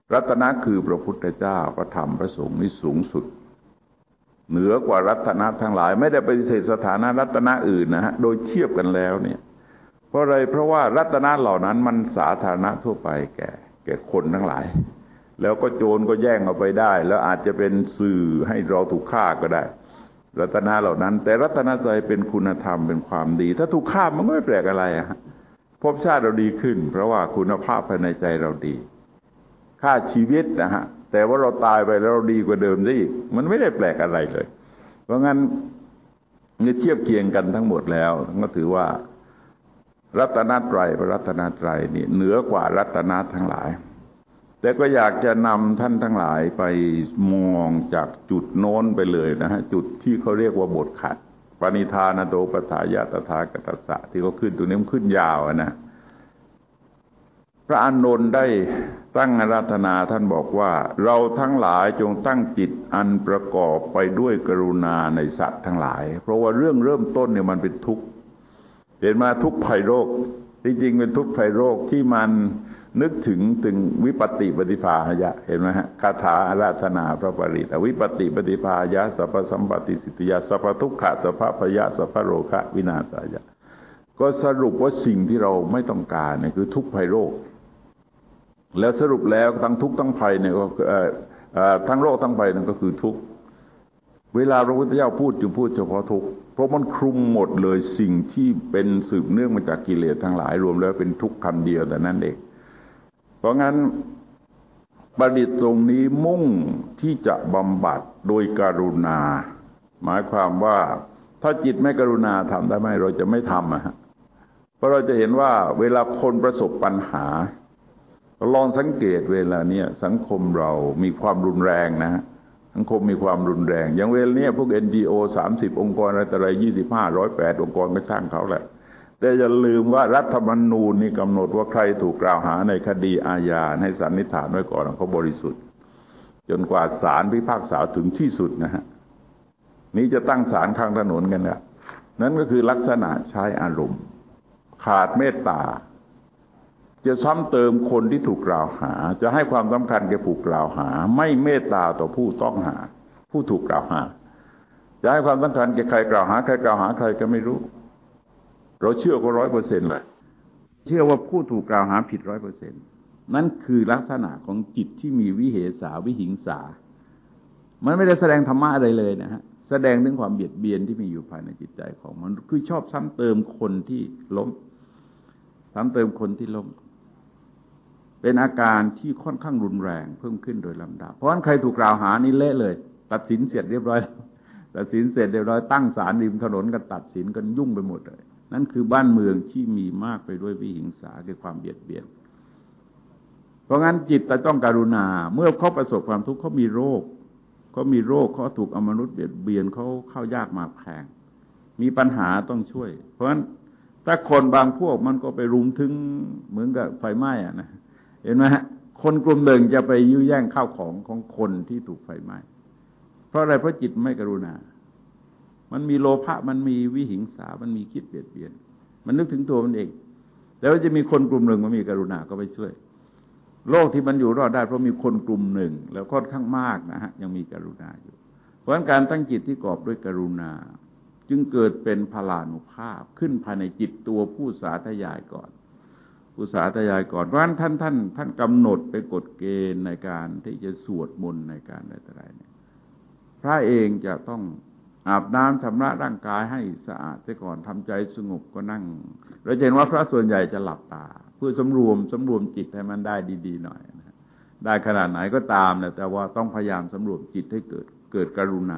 รัตนะคือพระพุทธเจ้าพระธรรมพระสงฆ์นี่สูงสุดเหนือกว่ารัตนะทั้งหลายไม่ได้ปฏิเสธสถานะรัตนะอื่นนะฮะโดยเทียบกันแล้วเนี่ยเพราะอะไรเพราะว่ารัตนะเหล่านั้นมันสาธารณะทั่วไปแก่คนทั้งหลายแล้วก็โจรก็แย่งเอาไปได้แล้วอาจจะเป็นสื่อให้เราถูกฆ่าก็ได้รัตนะเหล่านั้นแต่รัตนะใจเป็นคุณธรรมเป็นความดีถ้าถูกฆ่ามันก็ไม่แปลกอะไรอะภพชาติเราดีขึ้นเพราะว่าคุณภาพภายในใจเราดีค่าชีวิตนะฮะแต่ว่าเราตายไปแล้วเราดีกว่าเดิมได้อีกมันไม่ได้แปลกอะไรเลยเพราะงั้นเมื่อเทียบเคียงกันทั้งหมดแล้วก็ถือว่ารัตนตรัยพระรัตนตรัยนี่เหนือกว่ารัตนะทั้งหลายแต่ก็อยากจะนำท่านทั้งหลายไปมองจากจุดโน้นไปเลยนะฮะจุดที่เขาเรียกว่าบทขัดปณิธานโตปถายะตถาคตสะที่เขาขึ้นตัวนี้มันขึ้นยาวนะพระอานนท์ได้ตั้งอาราธนาท่านบอกว่าเราทั้งหลายจงตั้งจิตอันประกอบไปด้วยกรุณาในสัตว์ทั้งหลายเพราะว่าเรื่องเริ่มต้นเนี่ยมันเป็นทุกข์เห็นมาทุกข์ภัยโรคจริงๆเป็นทุกข์ภัยโรคที่มันนึกถึงวิปติปฏิภาหยะเห็นไหมฮะคาถาอาราธนาพระปริตวิปติปฏิภาหยะสัพพสัมปติสิทธิยะสัพพทุกขะสัพพพยะสัพพโรคะวินาศายะก็สรุปว่าสิ่งที่เราไม่ต้องการเนี่ยคือทุกข์ภัยโรคแล้วสรุปแล้วทั้งทุกข์ทั้งภัยเนี่ยก็ทั้งโรคทั้งภัยนั่นก็คือทุกข์เวลาพระพุทธเจ้าพูดจึงพูดเฉพาะทุกข์เพราะมันคลุมหมดเลยสิ่งที่เป็นสืบเนื่องมาจากกิเลสทั้งหลายรวมแล้วเป็นทุกข์คำเดียวแต่นั้นเองเพราะงั้นประดิษฐ์ตรงนี้มุ่งที่จะบำบัดโดยกรุณาหมายความว่าถ้าจิตไม่กรุณาทำได้ไหมเราจะไม่ทำอะฮะเพราะเราจะเห็นว่าเวลาคนประสบปัญหาลองสังเกตเวลาเนี้ยสังคมเรามีความรุนแรงนะสังคมมีความรุนแรงอย่างเวลาเนี้ยพวก NGO 30องค์กรอะไรต่ออะไร25 108องค์กรก็ช่างเขาแหละแต่อย่าลืมว่ารัฐธรรมนูญนี่กำหนดว่าใครถูกกล่าวหาในคดีอาญาให้สันนิษฐานไว้ก่อนว่าเขาบริสุทธิ์จนกว่าศาลพิพากษาถึงที่สุดนะฮะนี้จะตั้งศาลข้างถนนกันเนี่ยนั่นก็คือลักษณะใช้อารมณ์ขาดเมตตาจะซ้ำเติมคนที่ถูกกล่าวหาจะให้ความสำคัญแก่ผู้กล่าวหาไม่เมตตาต่อผู้ต้องหาผู้ถูกกล่าวหาจะให้ความสำคัญแก่ใครกล่าวหาใครกล่าวหาใครก็ไม่รู้เราเชื่อก็100%เลยเชื่อว่าผู้ถูกกล่าวหาผิด100%นั่นคือลักษณะของจิตที่มีวิเหสาวิหิงสามันไม่ได้แสดงธรรมะอะไรเลยนะฮะแสดงถึงความเบียดเบียนที่มีอยู่ภายในจิตใจของมันคือชอบซ้ำเติมคนที่ล้มซ้ำเติมคนที่ล้มเป็นอาการที่ค่อนข้างรุนแรงเพิ่มขึ้นโดยลำดับเพราะฉะนั้นใครถูกกล่าวหานี่เละเลยตัดสินเสร็จเรียบร้อยตัดสินเสร็จเรียบร้อยตั้งศาลริมถนนกันตัดสินกันยุ่งไปหมดเลยนั่นคือบ้านเมืองที่มีมากไปด้วยวิหิงสาคือความเบียดเบียนเพราะงั้นจิตจะต้องกรุณาเมื่อเขาประสบความทุกข์เขามีโรคเขาถูกอมนุษย์เบียดเบียนเขาเข้ายากมาแพงมีปัญหาต้องช่วยเพราะฉะนั้นถ้าคนบางพวกมันก็ไปรุมถึงเหมือนกับไฟไหม้อะนะเห็นไหมฮะคนกลุ่มหนึ่งจะไปยื้อแย่งข้าวของคนที่ถูกไฟไหม้เพราะอะไรเพราะจิตไม่กรุณามันมีโลภะมันมีวิหิงสามันมีคิดเบียดเบียนมันนึกถึงตัวมันเองแต่ว่าจะมีคนกลุ่มหนึ่งมันมีกรุณาก็ไปช่วยโลกที่มันอยู่รอดได้เพราะมีคนกลุ่มหนึ่งแล้วค่อนข้างมากนะฮะยังมีกรุณาอยู่เพราะฉะนั้นการตั้งจิตที่กอบด้วยกรุณาจึงเกิดเป็นพลานุภาพขึ้นภายในจิตตัวผู้สาธยายก่อนผู้สาธยายก่อนเพราะฉะนั้นท่านกำหนดไปกฎเกณฑ์ในการที่จะสวดมนต์ในการอะไรเนี่ยพระเองจะต้องอาบน้ำชำระร่างกายให้สะอาดเสียก่อนทำใจสงบก็นั่งเราเห็นว่าพระส่วนใหญ่จะหลับตาเพื่อสำรวมจิตให้มันได้ดีๆหน่อยนะได้ขนาดไหนก็ตามแต่ว่าต้องพยายามสำรวมจิตให้เกิดกรุณา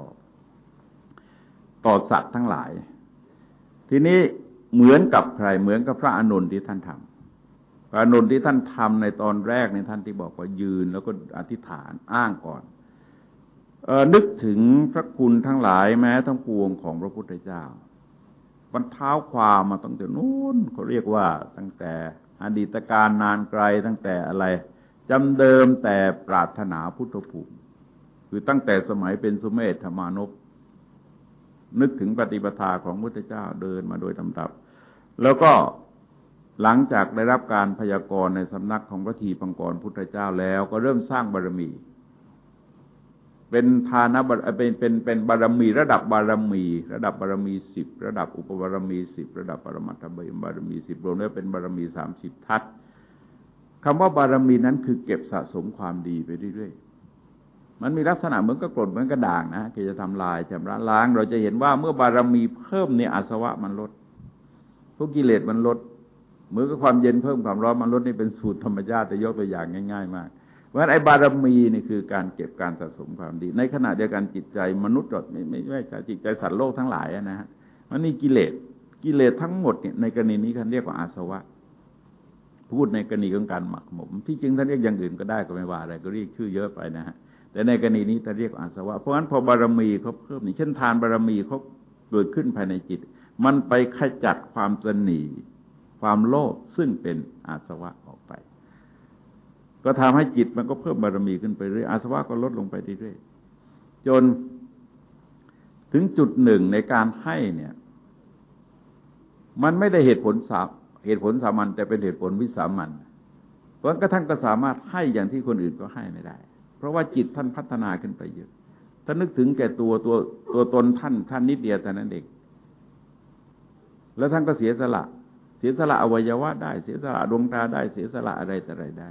ต่อสัตว์ทั้งหลายทีนี้เหมือนกับใครเหมือนกับพระอานนท์ที่ท่านทำพระอานนท์ที่ท่านทำในตอนแรกในท่านที่บอกว่ายืนแล้วก็อธิษฐานอ้างก่อนนึกถึงพระคุณทั้งหลายแม้ทั้งปวงของพระพุทธเจ้าบรรเท้าความมาตั้งแต่นู้นเขาเรียกว่าตั้งแต่อดีตการนานไกลตั้งแต่อะไรจำเดิมแต่ปรารถนาพุทธภูมิคือตั้งแต่สมัยเป็นสุเมธมานพนึกถึงปฏิปทาของพระพุทธเจ้าเดินมาโดยลำดับแล้วก็หลังจากได้รับการพยากรณ์ในสำนักของพระทีปังกรพุทธเจ้าแล้วก็เริ่มสร้างบารมีเป็นทานบารเป็นบารมีระดับบารมี10ระดับอุปบารมี10ระดับปรมัตถบารมี10รวมแล้วเป็นบารมี30ทัศน์คำว่าบารมีนั้นคือเก็บสะสมความดีไปเรื่อยๆมันมีลักษณะเหมือนกับกรดเหมือนกระด่างนะที่จะทำลายชำระล้างเราจะเห็นว่าเมื่อบารมีเพิ่มเนี่ยอาสวะมันลดพวกกิเลสมันลดเหมือนกับความเย็นเพิ่มความร้อนมันลดนี่เป็นสูตรธรรมชาติแต่ยกตัวอย่างง่ายๆมากเพราะฉะนั้นไอ้บารมีนี่คือการเก็บการสะสมความดีในขณะเดียวกันจิตใจมนุษย์ไม่ใช่จิตใจสัตว์โลกทั้งหลายนะฮะมันมีกิเลสทั้งหมดเนี่ยในกรณีนี้ท่านเรียกว่าอาสวะพูดในกรณีของการหมักหมมที่จริงท่านเรียกอย่างอื่นก็ได้ก็ไม่ว่าอะไรก็เรียกชื่อเยอะไปนะฮะแต่ในกรณีนี้ท่านเรียกอาสวะเพราะฉะนั้นพอบารมีเขาเพิ่มนี่เช่นทานบารมีเขาเกิดขึ้นภายในจิตมันไปขจัดความตนีความโลภซึ่งเป็นอาสวะออกไปก็ทำให้จิตมันก็เพิ่มบารมีขึ้นไปเรื่อยอาสวะก็ลดลงไปเรื่อยๆจนถึงจุดหนึ่งในการให้เนี่ยมันไม่ได้เหตุผลสามัญแต่เป็นเหตุผลวิสามัญเพราะกระทั่งก็สามารถให้อย่างที่คนอื่นก็ให้ไม่ได้เพราะว่าจิตท่านพัฒนาขึ้นไปเยอะถ้านึกถึงแก่ตัวตนท่านนิดเดียวแต่นั้นเองแล้วท่านก็เสียสละอวัยวะได้เสียสละดวงตาได้เสียสละอะไรแต่อะไรได้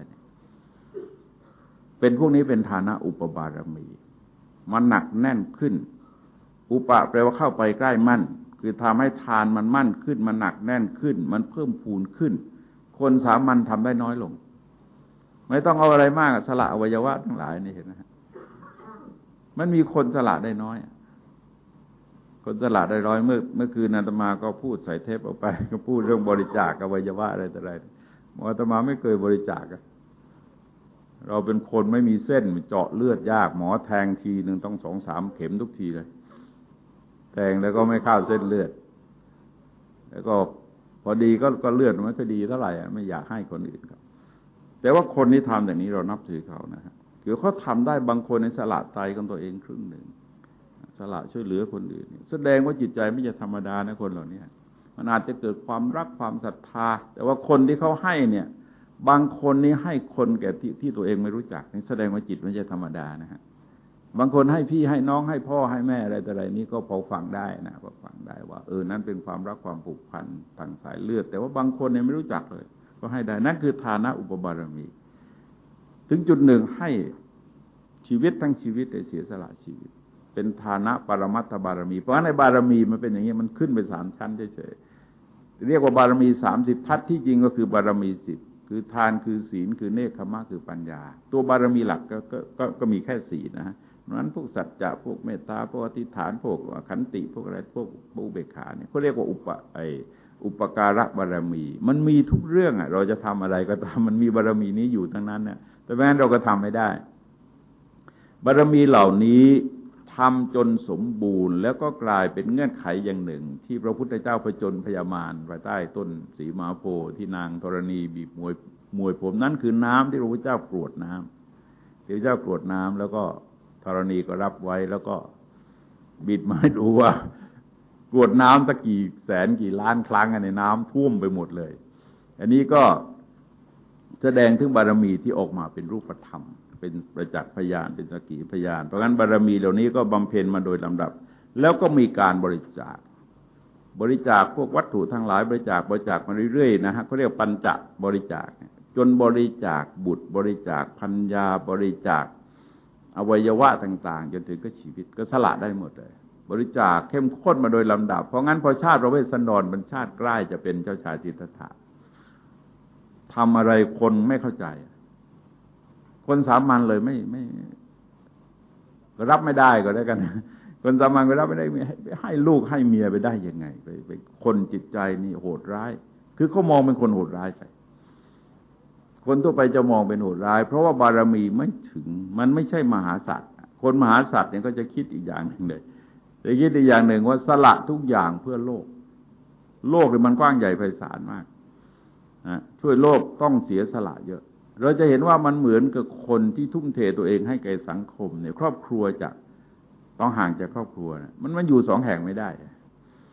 เป็นพวกนี้เป็นฐานะอุปบารมีมันหนักแน่นขึ้นอุปะแปลว่าเข้าไปใกล้มั่นคือทำให้ทานมันมั่นขึ้นมันหนักแน่นขึ้นมันเพิ่มพูนขึ้นคนสามัญทำได้น้อยลงไม่ต้องเอาอะไรมากสละอวัยวะทั้งหลายนี่เห็นไหมมันมีคนสละได้น้อยคนสละได้น้อยเมื่อคืนอาตมาก็พูดใส่เทปออกไปก็พูดเรื่องบริจาคอวัยวะอะไรต่ออะไรอาตมาไม่เคยบริจาคเราเป็นคนไม่มีเส้นเจาะเลือดยากหมอแทงทีนึงต้อง2-3 เข็มทุกทีเลยแทงแล้วก็ไม่เข้าเส้นเลือดแล้วก็พอดีก็เลือดมันก็ดีเท่าไหร่ไม่อยากให้คนอื่นครับแต่ว่าคนที่ทำแบบนี้เรานับถือเขานะฮะคือเขาทำได้บางคนในสละไตของตัวเองครึ่งหนึ่งสละช่วยเหลือคนอื่นแสดงว่าจิตใจไม่ใช่ธรรมดานะคนเหล่านี้มันอาจจะเกิดความรักความศรัทธาแต่ว่าคนที่เขาให้เนี่ยบางคนนี่ให้คนแก่ที่ตัวเองไม่รู้จักนี่แสดงว่าจิตไม่ใช่ธรรมดานะฮะบางคนให้พี่ให้น้องให้พ่อให้แม่อะไรแต่อะไรนี้ก็พอฟังได้นะพอฟังได้ว่านั้นเป็นความรักความผูกพันทางสายเลือดแต่ว่าบางคนเนี่ยไม่รู้จักเลยก็ให้ได้นั่นคือฐานะอุปบารมีถึงจุดหนึ่งให้ชีวิตทั้งชีวิตได้เสียสละชีวิตเป็นฐานะปรมัตถบารมีเพราะฉะนั้นในบารมีมันเป็นอย่างนี้มันขึ้นไป3 ชั้นเฉยๆเรียกว่าบารมี30ทัศน์ที่จริงก็คือบารมี10คือทานคือศีลคือเนคขมะคือปัญญาตัวบารมีหลักก็มีแค่4นะฮะเพราะฉะนั้นพวกสัจจะพวกเมตตาพวกอธิษฐานพวกขันติพวกอะไรพวกอุเบกขาเนี่ยเขาเรียกว่าอุปการะบารมีมันมีทุกเรื่องเราจะทำอะไรก็ตามมันมีบารมีนี้อยู่ทั้งนั้นเนี่ยแต่แม้เราก็ทำไม่ได้บารมีเหล่านี้ทำจนสมบูรณ์แล้วก็กลายเป็นเงื่อนไขอย่างหนึ่งที่พระพุทธเจ้าผจญพยามารภายใต้ต้นสีมหาโพธิ์ที่นางธรณีบีบมวยผมนั่นคือน้ำที่พระพุทธเจ้ากรวดน้ำพระพุทธเจ้ากรวดน้ำแล้วก็ธรณีก็รับไว้แล้วก็บิดมาให้ดูว่ากรวดน้ำสักกี่แสนกี่ล้านครั้งในน้ำท่วมไปหมดเลยอันนี้ก็แสดงถึงบารมีที่ออกมาเป็นรูปธรรมเป็นประจักษ์พยานเป็นสักขีพยานเพราะงั้นบารมีเหล่านี้ก็บำเพ็ญมาโดยลำดับแล้วก็มีการบริจาคพวกวัตถุทั้งหลายบริจาคมาเรื่อยๆนะฮะเขาเรียกปัญจบริจาคจนบริจาคบุตรบริจาคภรรยาบริจาคอวัยวะต่างๆจนถึงก็ชีวิตก็สละได้หมดเลยบริจาคเข้มข้นมาโดยลำดับเพราะงั้นพอชาติพระเวสสันดรเป็นชาติใกล้จะเป็นเจ้าชายสิทธัตถะทำอะไรคนไม่เข้าใจคนสามัญเลยไม่รับไม่ได้ก็ได้กันคนสามัญก็รับไม่ได้ให้ลูกให้เมียไปได้ยังไงไปคนจิตใจนี่โหดร้ายคือเขามองเป็นคนโหดร้ายไปคนทั่วไปจะมองเป็นโหดร้ายเพราะว่าบารมีไม่ถึงมันไม่ใช่มหาสัตว์คนมหาสัตว์เนี่ยก็จะคิดอีกอย่างหนึ่งเลยจะคิดอีกอย่างหนึ่งว่าสละทุกอย่างเพื่อโลกเนี่ยมันกว้างใหญ่ไพศาลมากนะช่วยโลกต้องเสียสละเยอะเราจะเห็นว่ามันเหมือนกับคนที่ทุ่มเทตัวเองให้แก่สังคมเนี่ยครอบครัวจะต้องห่างจากครอบครัวนะมันอยู่2 แห่งไม่ได้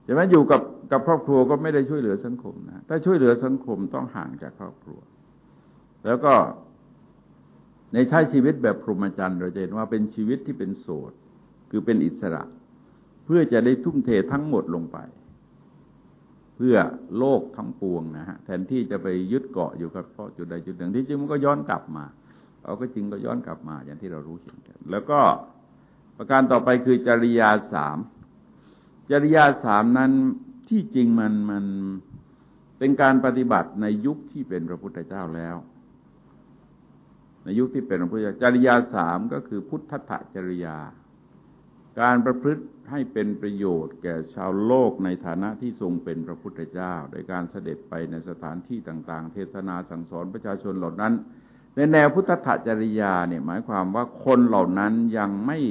ใช่ไหมอยู่กับครอบครัวก็ไม่ได้ช่วยเหลือสังคมนะถ้าช่วยเหลือสังคมต้องห่างจากครอบครัวแล้วก็ในใช้ชีวิตแบบพรหมจรรย์เราจะเห็นว่าเป็นชีวิตที่เป็นโสดคือเป็นอิสระเพื่อจะได้ทุ่มเททั้งหมดลงไปเพื่อโลกทั้งปวงนะฮะแทนที่จะไปยึดเกาะอยู่กับเพราะจุดใดจุดหนึ่งที่จริงมันก็ย้อนกลับมาเอาก็จริงก็ย้อนกลับมาอย่างที่เรารู้เห็นกันแล้วก็ประการต่อไปคือจริยาสามจริยาสามนั้นที่จริงมันเป็นการปฏิบัติในยุคที่เป็นพระพุทธเจ้าแล้วในยุคที่เป็นพระพุทธเจ้าจริยาสามก็คือพุทธะจริยาการประพฤติให้เป็นประโยชน์แก่ชาวโลกในฐานะที่ทรงเป็นพระพุทธเจ้าโดยการเสด็จไปในสถานที่ต่างๆเทศนาสั่งสอนประชาชนเหล่านั้นในแนวพุทธะจริยาเนี่ยหมายความว่าคนเหล่านั้นยัง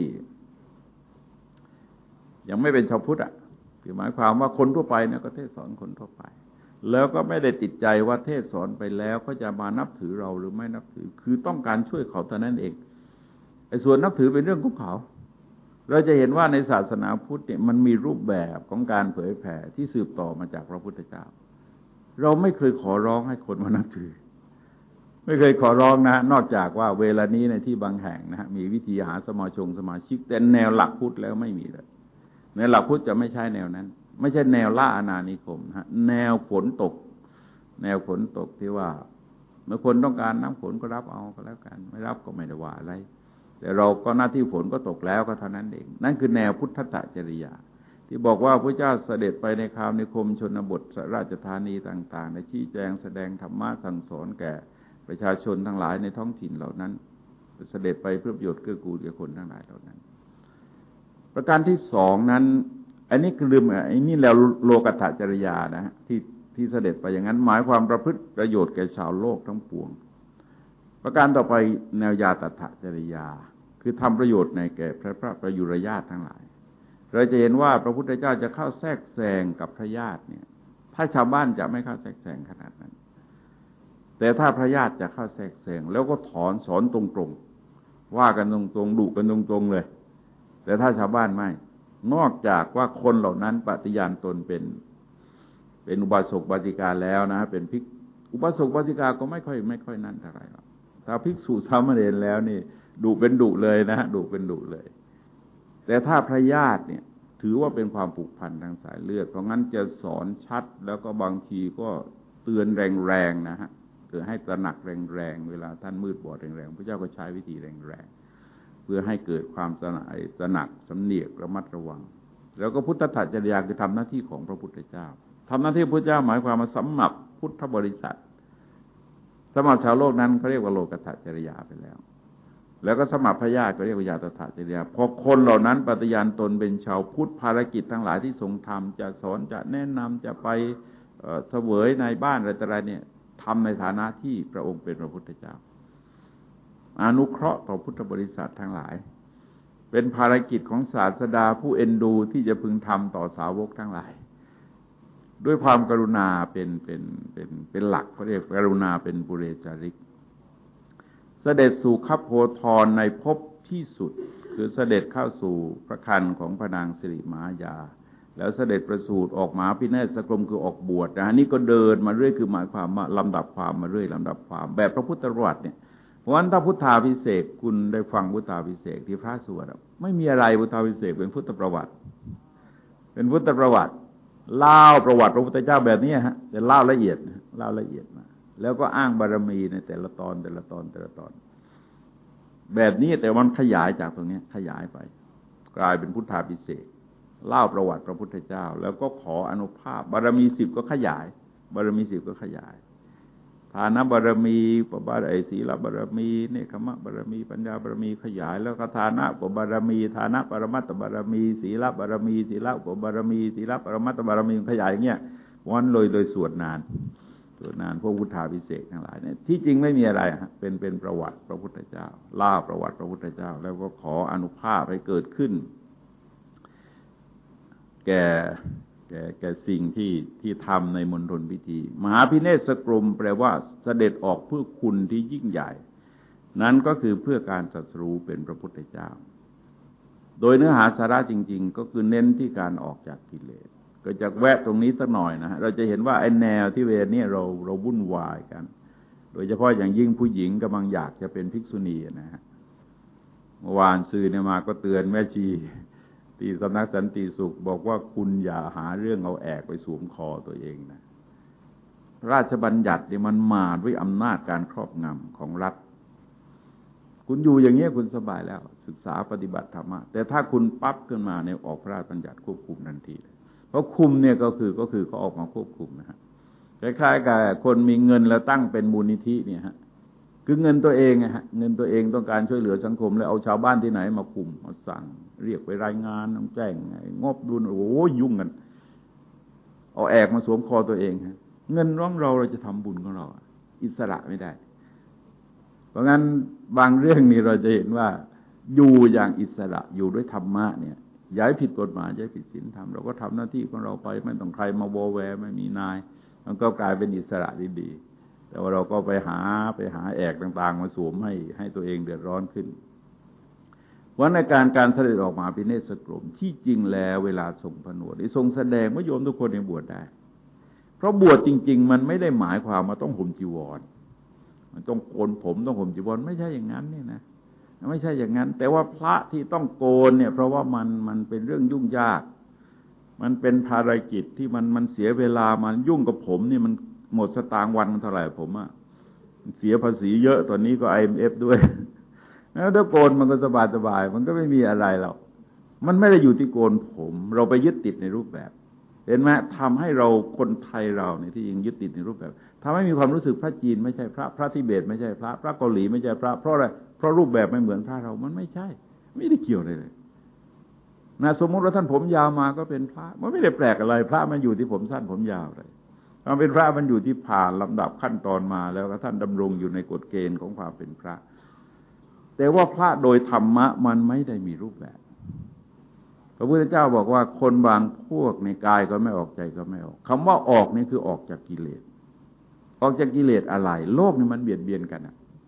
ไม่เป็นชาวพุทธคือหมายความว่าคนทั่วไปเนี่ยก็เทศสอนคนทั่วไปแล้วก็ไม่ได้ติดใจว่าเทศสอนไปแล้วเขาจะมานับถือเราหรือไม่นับถือคือต้องการช่วยเขาเท่านั้นเองไอ้ส่วนนับถือเป็นเรื่องของเขาเราจะเห็นว่าในศาสนาพุทธเนี่ยมันมีรูปแบบของการเผยแผ่ที่สืบต่อมาจากพระพุทธเจ้าเราไม่เคยขอร้องให้คนมานับถือไม่เคยขอร้องนะนอกจากว่าเวลานี้ในที่บางแห่งนะฮะมีวิธีหาสมาชิกแต่แนวหลักพุทธแล้วไม่มีเลยในหลักพุทธจะไม่ใช่แนวนั้นไม่ใช่แนวล่าอาณานิคมฮะแนวฝนตกที่ว่าเมื่อคนต้องการน้ำฝนก็รับเอาก็แล้วกันไม่รับก็ไม่ได้ว่าอะไรแต่เราก็หน้าที่ฝนก็ตกแล้วก็เท่านั้นเองนั่นคือแนวพุทธะจริยาที่บอกว่าพระเจ้าเสด็จไปในคราวนิคมชนบทราชธานีต่างๆในชี้แจงแสดงธรรมะสั่งสอนแก่ประชาชนทั้งหลายในท้องถิ่นเหล่านั้นเสด็จไปเพื่อประโยชน์เกื้อกูลแก่คนทั้งหลายเหล่านั้นประการที่สองนั้นอันนี้คือลืมไอ้นี่แล้วโลกัตถจริยานะที่เสด็จไปอย่างนั้นหมายความประพฤติประโยชน์แก่ชาวโลกทั้งปวงประการต่อไปแนวยาตถจริยาคือทำประโยชน์ในแก่พระประยุรญาติทั้งหลายเราจะเห็นว่าพระพุทธเจ้าจะเข้าแทรกแซงกับพระญาติเนี่ยถ้าชาวบ้านจะไม่เข้าแทรกแซงขนาดนั้นแต่ถ้าพระญาติจะเข้าแทรกแซงแล้วก็สอนตรงๆว่ากันตรงๆดุกันตรงๆเลยแต่ถ้าชาวบ้านไม่นอกจากว่าคนเหล่านั้นปฏิญาณตนเป็นอุบาสกบาสิกาแล้วนะเป็นภิกษุอุบาสกบาสิกาก็ไม่ค่อยนั่นเท่าไหร่หรอกถ้าภิกษุสามเณรแล้วนี่ดุเป็นดุเลยนะดุเป็นดุเลยแต่ถ้าพระญาติเนี่ยถือว่าเป็นความผูกพันทางสายเลือดเพราะงั้นจะสอนชัดแล้วก็บางทีก็เตือนแรงๆนะฮะเตือนให้ตระหนักแรงๆเวลาท่านมืดบอดแรงๆพระเจ้าก็ใช้วิธีแรงๆเพื่อให้เกิดความตระหนักสำเนียกระมัดระวังแล้วก็พุทธะจริยาคือทำหน้าที่ของพระพุทธเจ้าทำหน้าที่พระพุทธเจ้าหมายความว่าสำหรับพุทธบริษัทสำหรับชาวโลกนั้นเขาเรียกว่าโลกัตถจริยาไปแล้วก็สำหรับพระญาติก็เรียกว่าญาตถจริยาพอคนเหล่านั้นปฏิญาณตนเป็นชาวพุทธภารกิจทั้งหลายที่ทรงทำจะสอนจะแนะนำจะไปเสวยในบ้านอะไรเนี่ยทำในฐานะที่พระองค์เป็นพระพุทธเจ้าอนุเคราะห์ต่อพุทธบริษัททั้งหลายเป็นภารกิจของศาสดาผู้เอ็นดูที่จะพึงทำต่อสาวกทั้งหลายด้วยความกรุณาเป็นหลักเขาเรียกกรุณาเป็นปุเรจาริกเสด็จสู่คัพโพธรในภพที่สุดคือเสด็จเข้าสู่พระครรภ์ของพระนางสิริมายาแล้วเสด็จประสูติออกมหาพิเนศกรมคือออกบวชนะนี่ก็เดินมาเรื่อยคือหมายความว่าลำดับความมาเรื่อยลำดับความแบบพระพุทธประวัติเนี่ยเพราะฉะนั้นถ้าพุทธาภิเษกคุณได้ฟังพุทธาภิเษกที่พระสวดไม่มีอะไรพุทธาภิเษกเป็นพุทธประวัติเป็นพุทธประวัติเล่าประวัติพระพุทธเจ้าแบบนี้ฮะจะเล่าละเอียดมาแล้วก็อ้างบารมีในแต่ละตอนแบบนี้แต่มันขยายจากตรงนี้ขยายไปกลายเป็นพุทธาภิเษกเล่าประวัติพระพุทธเจ้าแล้วก็ขออนุภาพบารมี10ก็ขยายบารมี10ก็ขยายฐานะบารมีปบารมีศีลบารมีเนคขมะบารมีปัญญาบารมีขยายแล้วก็ฐานะปบารมีฐานะปรมัตถบารมีศีลบารมีศีลปบารมีศีลปรมัตถบารมีขยายอย่างเงี้ยวันเลยสวดนานพวกพุทธาภิเษกทั้งหลายเนี่ยที่จริงไม่มีอะไรฮะเป็นประวัติพระพุทธเจ้าเล่าประวัติพระพุทธเจ้าแล้วก็ขออนุภาพให้เกิดขึ้นแก่สิ่งที่ทำในมณฑลพิธีมหาพิเนศกรมแปลว่าเสด็จออกเพื่อคุณที่ยิ่งใหญ่นั้นก็คือเพื่อการตรัสรู้เป็นพระพุทธเจ้าโดยเนื้อหาสาระจริงๆก็คือเน้นที่การออกจากกิเลสก็จะแวะตรงนี้สักหน่อยนะฮะเราจะเห็นว่าไอ้แนวที่เวรเนี่ยเราวุ่นวายกันโดยเฉพาะอย่างยิ่งผู้หญิงกำลังอยากจะเป็นภิกษุณีนะฮะเมื่อวานสื่อเนี่ยมาก็เตือนแม่ชีที่สำนักสันติสุขบอกว่าคุณอย่าหาเรื่องเอาแอกไปสวมคอตัวเองนะราชบัญญัติเนี่ยมันมาด้วยอำนาจการครอบงำของรัฐคุณอยู่อย่างนี้คุณสบายแล้วศึกษาปฏิบัติธรรมะแต่ถ้าคุณปั๊บขึ้นมาเนี่ยออกพระราชบัญญัติควบคุมทันทีเพราะคุมเนี่ยก็คือเขาออกมาควบคุมนะฮะคล้ายๆกับคนมีเงินแล้วตั้งเป็นมูลนิธิเนี่ยฮะคือเงินตัวเองฮะเงินตัวเองต้องการช่วยเหลือสังคมแล้วเอาชาวบ้านที่ไหนมาคุมมาสั่งเรียกไปรายงานต้องแจ้งงบดุลโอ้ยยุ่งกันเอาแอกมาสวมคอตัวเองฮะเงินของเราจะทำบุญของเราอิสระไม่ได้เพราะงั้นบางเรื่องนี่เราจะเห็นว่าอยู่อย่างอิสระอยู่ด้วยธรรมะเนี่ยอย่าให้ผิดกฎหมายอย่าให้ผิดศีลธรรมเราก็ทำหน้าที่ของเราไปไม่ต้องใครมาโวแวไม่มีนายมันก็กลายเป็นอิสระดีๆแต่ว่าเราก็ไปหาแอกต่างๆมาสวมให้ตัวเองเดือดร้อนขึ้นว่าในการเสด็จออกมาพิเนศกรมที่จริงแล้วเวลาทรงผนวดทรงแสดงว่าโยมทุกคนยังบวชได้เพราะบวชจริงๆมันไม่ได้หมายความว่าต้องห่มจีวรมันต้องโกนผมต้องห่มจีวรไม่ใช่อย่างนั้นนี่นะไม่ใช่อย่างนั้นแต่ว่าพระที่ต้องโกนเนี่ยเพราะว่ามันเป็นเรื่องยุ่งยากมันเป็นภารกิจที่มันเสียเวลามันยุ่งกับผมนี่มันหมดสตางค์วันเท่าไหร่ผมอะเสียภาษีเยอะตอนนี้ก็ IMF ด้วยแล้วถ้าโกนมันก็สบายมันก็ไม่มีอะไรหรอกมันไม่ได้อยู่ที่โกนผมเราไปยึดติดในรูปแบบเห็นไหมทำให้เราคนไทยเราเนี่ยที่ยังยึดติดในรูปแบบทำให้มีความรู้สึกพระจีนไม่ใช่พระทิเบตไม่ใช่พระเกาหลีไม่ใช่พระเพราะอะไรเพราะรูปแบบไม่เหมือนพระเรามันไม่ใช่ไม่ได้เกี่ยวเลยนะสมมติว่าท่านผมยาวมาก็เป็นพระมันไม่ได้แปลกอะไรพระมันอยู่ที่ผมสั้นผมยาวเลยความเป็นพระมันอยู่ที่ผ่านลำดับขั้นตอนมาแล้วท่านดำรงอยู่ในกฎเกณฑ์ของความเป็นพระแต่ว่าพระโดยธรรมะมันไม่ได้มีรูปแบบพระพุทธเจ้าบอกว่าคนบางพวกในกายก็ไม่ออกใจก็ไม่ออกคำว่าออกนี่คือออกจากกิเลสออกจากกิเลสอะไรโลกนี่มันเบียดเบียนกัน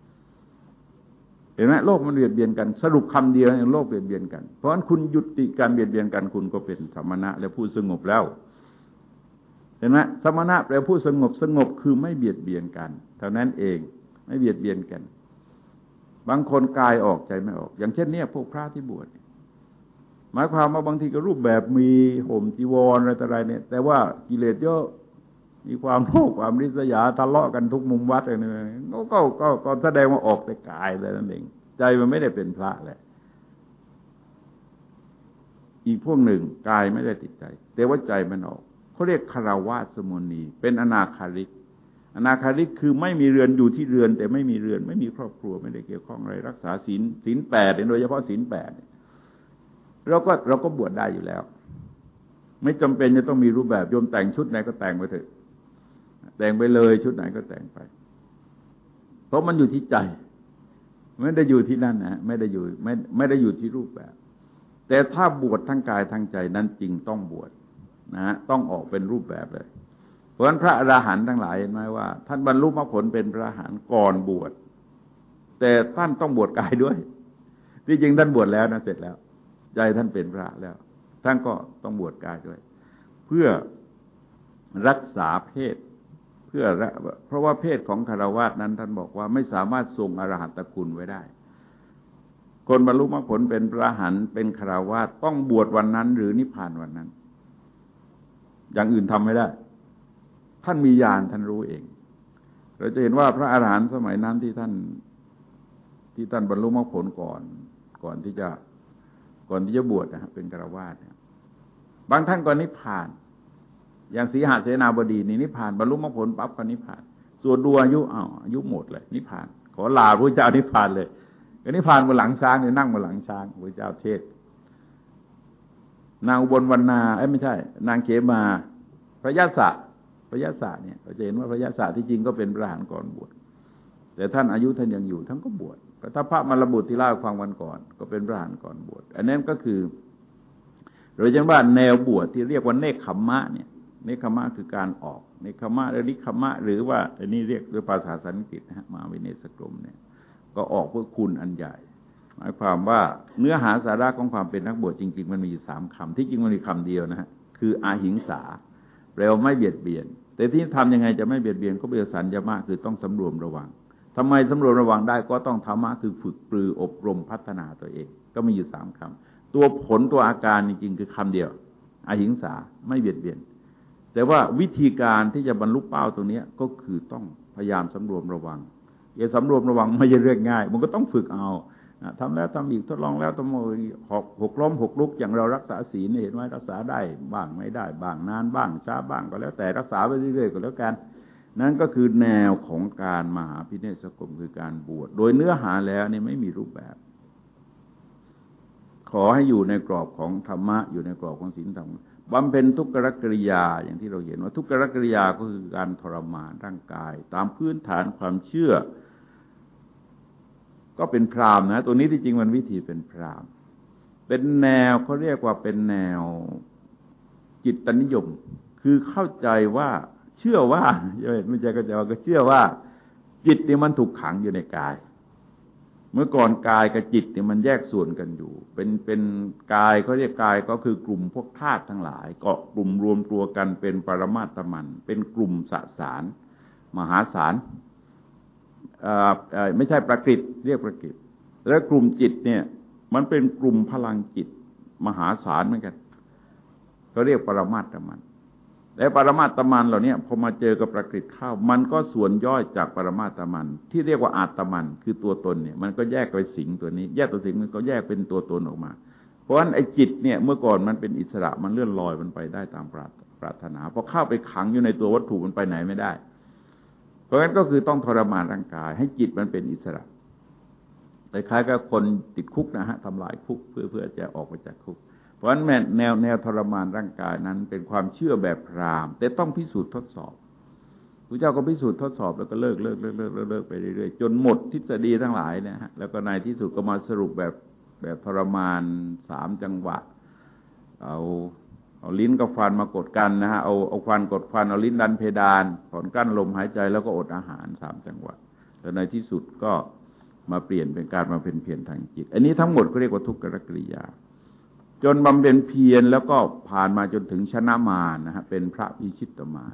เห็นไหมโลกมันเบียดเบียนกันสรุปคำเดียวโลกเบียดเบียนกันเพราะฉะนั้นคุณยุติการเบียดเบียนกันคุณก็เป็นสมณะและผู้สงบแล้วเห็นไหมสมณะแปลผู้สงบคือไม่เบียดเบียนกันเท่านั้นเองไม่เบียดเบียนกันบางคนกายออกใจไม่ออกอย่างเช่นเนี่ยพวกพระที่บวชหมายความว่าบางทีก็รูปแบบมีห่มจีวรอะไรต่ออะไรเนี่ยแต่ว่ากิเลสเยอะมีความโลภความริษยาทะเลาะกันทุกมุมวัดอะไรเนี่ยก็แสดงว่าออกแต่กายเลยนั่นเองใจมันไม่ได้เป็นพระแหละอีกพวกหนึ่งกายไม่ได้ติดใจแต่ว่าใจมันออกเขาเรียกคฤหัสถ์สมณีเป็นอนาคาริกคือไม่มีเรือนอยู่ที่เรือนแต่ไม่มีเรือนไม่มีครอบครัวไม่ได้เกี่ยวข้องอะไรรักษาศีล 8โดยเฉพาะศีล 8เราก็บวชได้อยู่แล้วไม่จำเป็นจะต้องมีรูปแบบโยมแต่งชุดไหนก็แต่งไปเถอะแต่งไปเลยชุดไหนก็แต่งไปเพราะมันอยู่ที่ใจไม่ได้อยู่ที่นั่นนะไม่ได้อยู่ที่รูปแบบแต่ถ้าบวชทั้งกายทั้งใจนั้นจริงต้องบวชนะต้องออกเป็นรูปแบบเลยเพราะฉะนั้นพระอรหันต์ทั้งหลายเห็นไหมว่าท่านบรรลุมรรคผลเป็นพระอรหันต์ก่อนบวชแต่ท่านต้องบวชกายด้วยที่จริงท่านบวชแล้วนะเสร็จแล้วใจท่านเป็นพระแล้วท่านก็ต้องบวชกายด้วยเพื่อรักษาเพศเพราะว่าเพศของฆราวาสนั้นท่านบอกว่าไม่สามารถทรงอรหันตคุณไว้ได้คนบรรลุมรรคผลเป็นพระอรหันต์เป็นฆราวาสต้องบวชวันนั้นหรือนิพพานวันนั้นอย่างอื่นทำไม่ได้ท่านมีญาณท่านรู้เองเราจะเห็นว่าพระอรหันต์สมัยนั้นที่ท่านบรรลุมรรคผลก่อนที่จะบวชนะเป็นฆราวาสเนี่ยบางท่านก็นิพพานอย่างสีหเสนาบดีนี่นิพพานบรรลุมรรคผลปั๊บก็นิพพานส่วนดูอายุหมดเลยนิพพานขอลาพระเจ้านิพพานเลยก็นิพพานบนหลังช้างเนี่ยนั่งบนหลังช้างพระเจ้าเทศนางอุบลวรรณาไม่ใช่นางเขมาพระยศเนี่ยเราจะเห็นว่าพระยศที่จริงก็เป็นพระอรหันต์ก่อนบวชแต่ท่านอายุท่านยังอยู่ท่านก็บวชถ้าพระมรบุตรที่เล่าฟังวันก่อนก็เป็นพระอรหันต์ก่อนบวชอันนั้นก็คือเราจะว่าแนวบวชที่เรียกว่าเนคขมะเนี่ยเนคขมะคือการออกเนคขมะหรือนิคขมะหรือว่าอันนี้เรียกด้วยภาษาสันสกฤตนะฮะมาวิเนศกรมเนี่ยก็ออกเพื่อคุณอันใหญ่หมายความว่าเนื้อหาสาระของความเป็นนักบวชจริงๆมันมีอยู่3คำที่จริงมันมีคำเดียวนะฮะคืออหิงสาแปลว่าไม่เบียดเบียนแต่ที่ทำยังไงจะไม่เบียดเบียนก็เป็นสัญญามะคือต้องสำรวมระวังทำไมสำรวมระวังได้ก็ต้องธรรมะคือฝึกปรืออบรมพัฒนาตัวเองก็มีอยู่3 คำตัวผลตัวอาการจริงๆคือคำเดียวอหิงสาไม่เบียดเบียนแต่ว่าวิธีการที่จะบรรลุเป้าตรงนี้ก็คือต้องพยายามสำรวมระวังอย่าสำรวมระวังไม่ใช่เรื่องง่ายมันก็ต้องฝึกเอาทำแล้วทำอีกทดลองแล้วต้องหกล้มหกลุกอย่างเรารักษาศีลเห็นไหมรักษาได้บ้างไม่ได้บ้างนานบ้างช้าบ้างก็แล้วแต่รักษาไปเรื่อยๆก็แล้วกันนั่นก็คือแนวของการมหาพิเนศกรมคือการบวชโดยเนื้อหาแล้วนี่ไม่มีรูปแบบขอให้อยู่ในกรอบของธรรมะอยู่ในกรอบของศีลธรรมบำเพ็ญทุกขกริยาอย่างที่เราเห็นว่าทุกขกริยาก็คือการทรมานร่างกายตามพื้นฐานความเชื่อก็เป็นพราหมณ์นะตัวนี้ที่จริงมันวิธีเป็นพราหมณ์เป็นแนวเขาเรียกว่าเป็นแนวจิตนิยมคือเข้าใจว่าเชื่อว่าไม่ใช่ก็จะว่าก็เชื่อว่าจิตนี่มันถูกขังอยู่ในกายเมื่อก่อนกายกับจิตเนี่ยมันแยกส่วนกันอยู่เป็นกายเขาเรียกกายก็คือกลุ่มพวกธาตุทั้งหลายเกาะกลุ่มรวมตัวกันเป็นปรมาตมันเป็นกลุ่มสสารมหาศาลไม่ใช่ประกิตเรียกประกิตแล้วกลุ่มจิตเนี่ยมันเป็นกลุ่มพลังจิตมหาศาลเหมือนกันเขาเรียกปรมาตมันแต่ปรมาตมันเหล่านี้พอมาเจอกับประกิตเข้ามันก็ส่วนย่อยจากปรมาตมันที่เรียกว่าอาตมันคือตัวตนเนี่ยมันก็แยกไปสิงตัวนี้แยกตัวสิงมันก็แยกเป็นตัวตนออกมาเพราะฉะนั้นไอ้จิตเนี่ยเมื่อก่อนมันเป็นอิสระมันเลื่อนลอยมันไปได้ตามปรารถนาพอเข้าไปขังอยู่ในตัววัตถุมันไปไหนไม่ได้เพราะงั้นก็คือต้องทรมานร่างกายให้จิตมันเป็นอิสระคล้ายๆกับคนติดคุกนะฮะทำลายคุกเพื่อจะออกมาจากคุกเพราะฉะนั้นแนวทรมานร่างกายนั้นเป็นความเชื่อแบบพราหมณ์แต่ต้องพิสูจน์ทดสอบพระเจ้าก็พิสูจน์ทดสอบแล้วก็เลิกไปเรื่อยๆจนหมดทฤษฎีทั้งหลายเนี่ยฮะแล้วก็ในที่สุดก็มาสรุปแบบทรมาน3 จังหวะเอาลิ้นกับฟันมากดกันนะฮะเอาฟันกดฟันเอาลิ้นดันเพดานถอนกั้นลมหายใจแล้วก็อดอาหาร3 จังหวะแล้วในที่สุดก็มาเปลี่ยนเป็นการมาเป็นเพียรทางจิตอันนี้ทั้งหมดก็เรียกว่าทุกขกริยาจนบำเพ็ญเพียรแล้วก็ผ่านมาจนถึงชนะมารนะฮะเป็นพระพิชิตมาร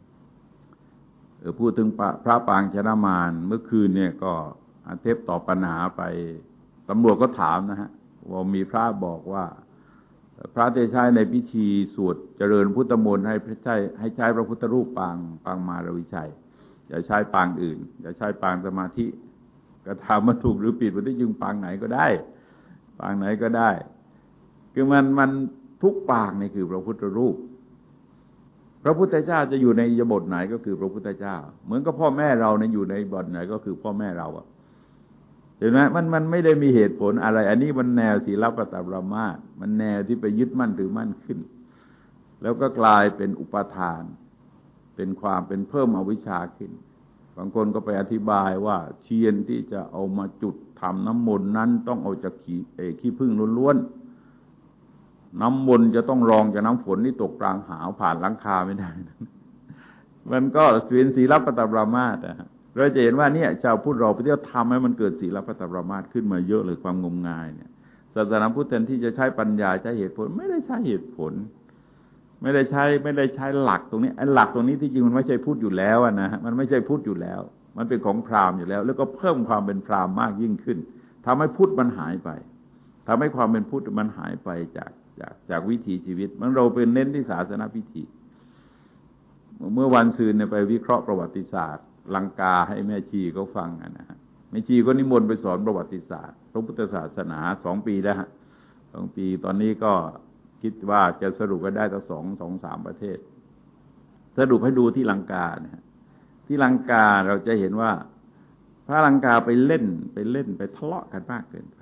พูดถึงพระปางชนะมารเมื่อคืนเนี่ยก็เทพตอบปัญหาไปตำรวจก็ถามนะฮะว่ามีพระบอกว่าพระจะใช้ในพิธีสวดเจริญพุทธมนต์ให้ใช้พระพุทธรูปปางมารวิชัยอย่าใช้ปางอื่นอย่าใช้ปางสมาธิก็ถามมาถูกหรือผิดวันที่จึงปางไหนก็ได้ปางไหนก็ได้คือมันทุกปางนี่คือพระพุทธรูปพระพุทธเจ้าจะอยู่ในอิริยาบถไหนก็คือพระพุทธเจ้าเหมือนกับพ่อแม่เราเนี่ยอยู่ในบทไหนก็คือพ่อแม่เราอะเห็นไหมมันไม่ได้มีเหตุผลอะไรอันนี้มันแนวศีลปฏิปรามาสมันแนวที่ไปยึดมั่นถือมั่นขึ้นแล้วก็กลายเป็นอุปทานเป็นความเป็นเพิ่มอวิชชาขึ้นบางคนก็ไปอธิบายว่าเทียนที่จะเอามาจุดทำน้ำมนต์นั้นต้องเอาจากขี้ผึ้งล้วนๆน้ำมนต์จะต้องรองจากน้ำฝนที่ตกกลางหาวผ่านหลังคาไม่ได้มันก็เป็นศีลปฏิปรามาสเราจะเห็นว่าเนี่ยชาวพุทธเราไปเที่ยวทำให้มันเกิดศีลปฏิปรามาสขึ้นมาเยอะเลยความงมงายเนี่ยศาสนาพุทธแทนที่จะใช้ปัญญาใช้เหตุผลไม่ได้ใช้เหตุผลไม่ได้ใช้หลักตรงนี้ไอ้หลักตรงนี้ที่จริงมันไม่ใช่พุทธอยู่แล้วนะมันไม่ใช่พุทธอยู่แล้วมันเป็นของพราหมณ์อยู่แล้วแล้วก็เพิ่มความเป็นพราหมณ์มากยิ่งขึ้นทำให้พุทธมันหายไปทำให้ความเป็นพุทธมันหายไปจากวิถีชีวิตมันเราเป็นเน้นที่ศาสนาพิธีเมื่อวันซืนเนี่ยไปวิเคราะห์ประวัติศาสตร์ลังกาให้แม่ชีเขาฟังนะฮะแม่ชีก็นิมนต์ไปสอนประวัติศาสตร์พระพุทธศาสนา2 ปีแล้วฮะ2 ปีตอนนี้ก็คิดว่าจะสรุปกันได้ตั้ง2-3 ประเทศสรุปให้ดูที่ลังกานะฮะที่ลังกาเราจะเห็นว่าพระลังกาไปเล่นไปทะเลาะกันมากเกินไป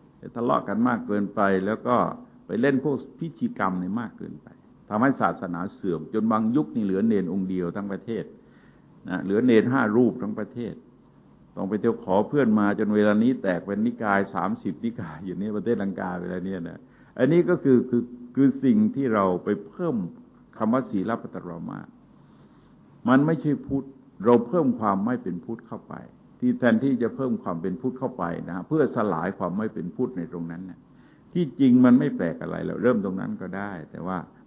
แล้วก็ไปเล่นพวกพิธีกรรมเนี่ยมากเกินไปทำให้ศาสนาเสื่อมจนบางยุคนี่เหลือเนรองค์เดียวทั้งประเทศนะเหลือเนร5 รูปทั้งประเทศต้องไปเที่ยวขอเพื่อนมาจนเวลานี้แตกเป็นนิกาย30 นิกายอยู่นี่ประเทศลังกาเวลานี้นะอันนี้ก็คือสิ่งที่เราไปเพิ่มคำว่าศีลปฏิปรามาสมันไม่ใช่พุทธเราเพิ่มความไม่เป็นพุทธเข้าไปที่แทนที่จะเพิ่มความเป็นพุทธเข้าไปนะเพื่อสลายความไม่เป็นพุทธในตรงนั้นนะที่จริงมันไม่แปลกอะไรเราเริ่มตรงนั้นก็ได้แต่ว่า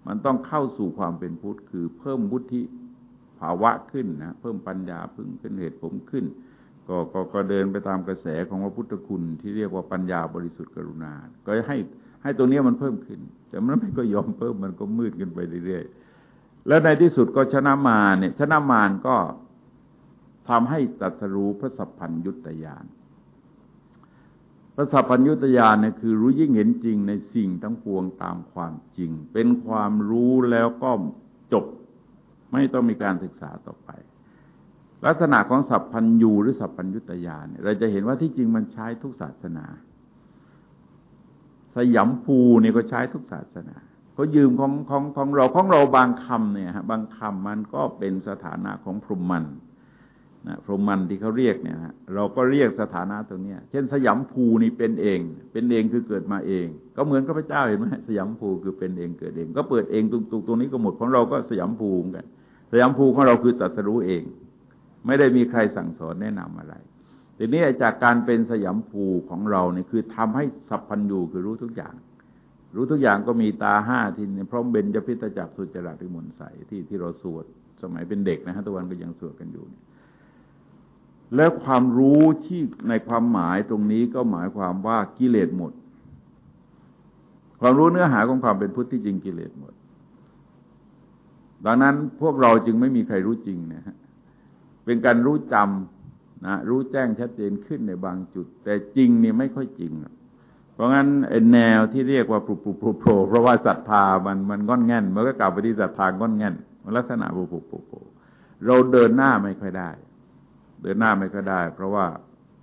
มันต้องเข้าสู่ความเป็นพุทธคือเพิ่มวุฒิภาวะขึ้นนะเพิ่มปัญญาพึ่งขึ้นเหตุผลขึ้นก็เดินไปตามกระแสของพระพุทธคุณที่เรียกว่าปัญญาบริสุทธิ์กรุณาก็ให้ตรงนี้มันเพิ่มขึ้นแต่มันไม่ก็ยอมเพิ่มมันก็มืดขึ้นไปเรื่อยๆแล้วในที่สุดก็ชนะมารเนี่ยชนะมารก็ทำให้ตรัสรู้พระสัพพัญญุตญาณพระสัพพัญญุตญาณเนี่ยคือรู้ยิ่งเห็นจริงในสิ่งทั้งปวงตามความจริงเป็นความรู้แล้วก็จบไม่ต้องมีการศึกษาต่อไปลักษณะของสัพพัญญูหรือสัพพัญญุตญาณเนี่ยเราจะเห็นว่าที่จริงมันใช้ทุกศาสนาสยามภูเนี่ยก็ใช้ทุกศาสนาเขายืมของเราบางคำเนี่ยฮะบางคำมันก็เป็นสถานะของพรหมันนะพรหมันที่เขาเรียกเนี่ยฮะเราก็เรียกสถานะตรงนี้เช่นสยามภูนี่เป็นเองคือเกิดมาเองก็เหมือนกับพระเจ้าเห็นไหมสยามภูคือเป็นเองเกิดเองก็เปิดเองตรงนี้ก็หมดของเราก็สยามภูเหมือนกันสยามภูของเราคือตรัสรู้เองไม่ได้มีใครสั่งสอนแนะนำอะไรทีนี้จากการเป็นสยามภูของเราเนี่ยคือทำให้สัพพัญญูคือรู้ทุกอย่างก็มีตาห้าที่พร้อมเบญจพิตจักสุจริตวิมลใสที่เราสวดสมัยเป็นเด็กนะฮะทุกวันก็ยังสวดกันอยู่แล้วความรู้ที่ในความหมายตรงนี้ก็หมายความว่ากิเลสหมดความรู้เนื้อหาของความเป็นพุทธที่จริงกิเลสหมดดังนั้นพวกเราจึงไม่มีใครรู้จริงนะฮะเป็นการรู้จำนะรู้แจ้งชัดเจนขึ้นในบางจุดแต่จริงนี่ไม่ค่อยจริงเพราะงั้นแนวที่เรียกว่าปลุกเพราะว่าศรัทธามันงอนแง่นมันก็กลับไปที่ศรัทธางอนแง่นมันลักษณะปลุกเราเดินหน้าไม่ค่อยได้เพราะว่า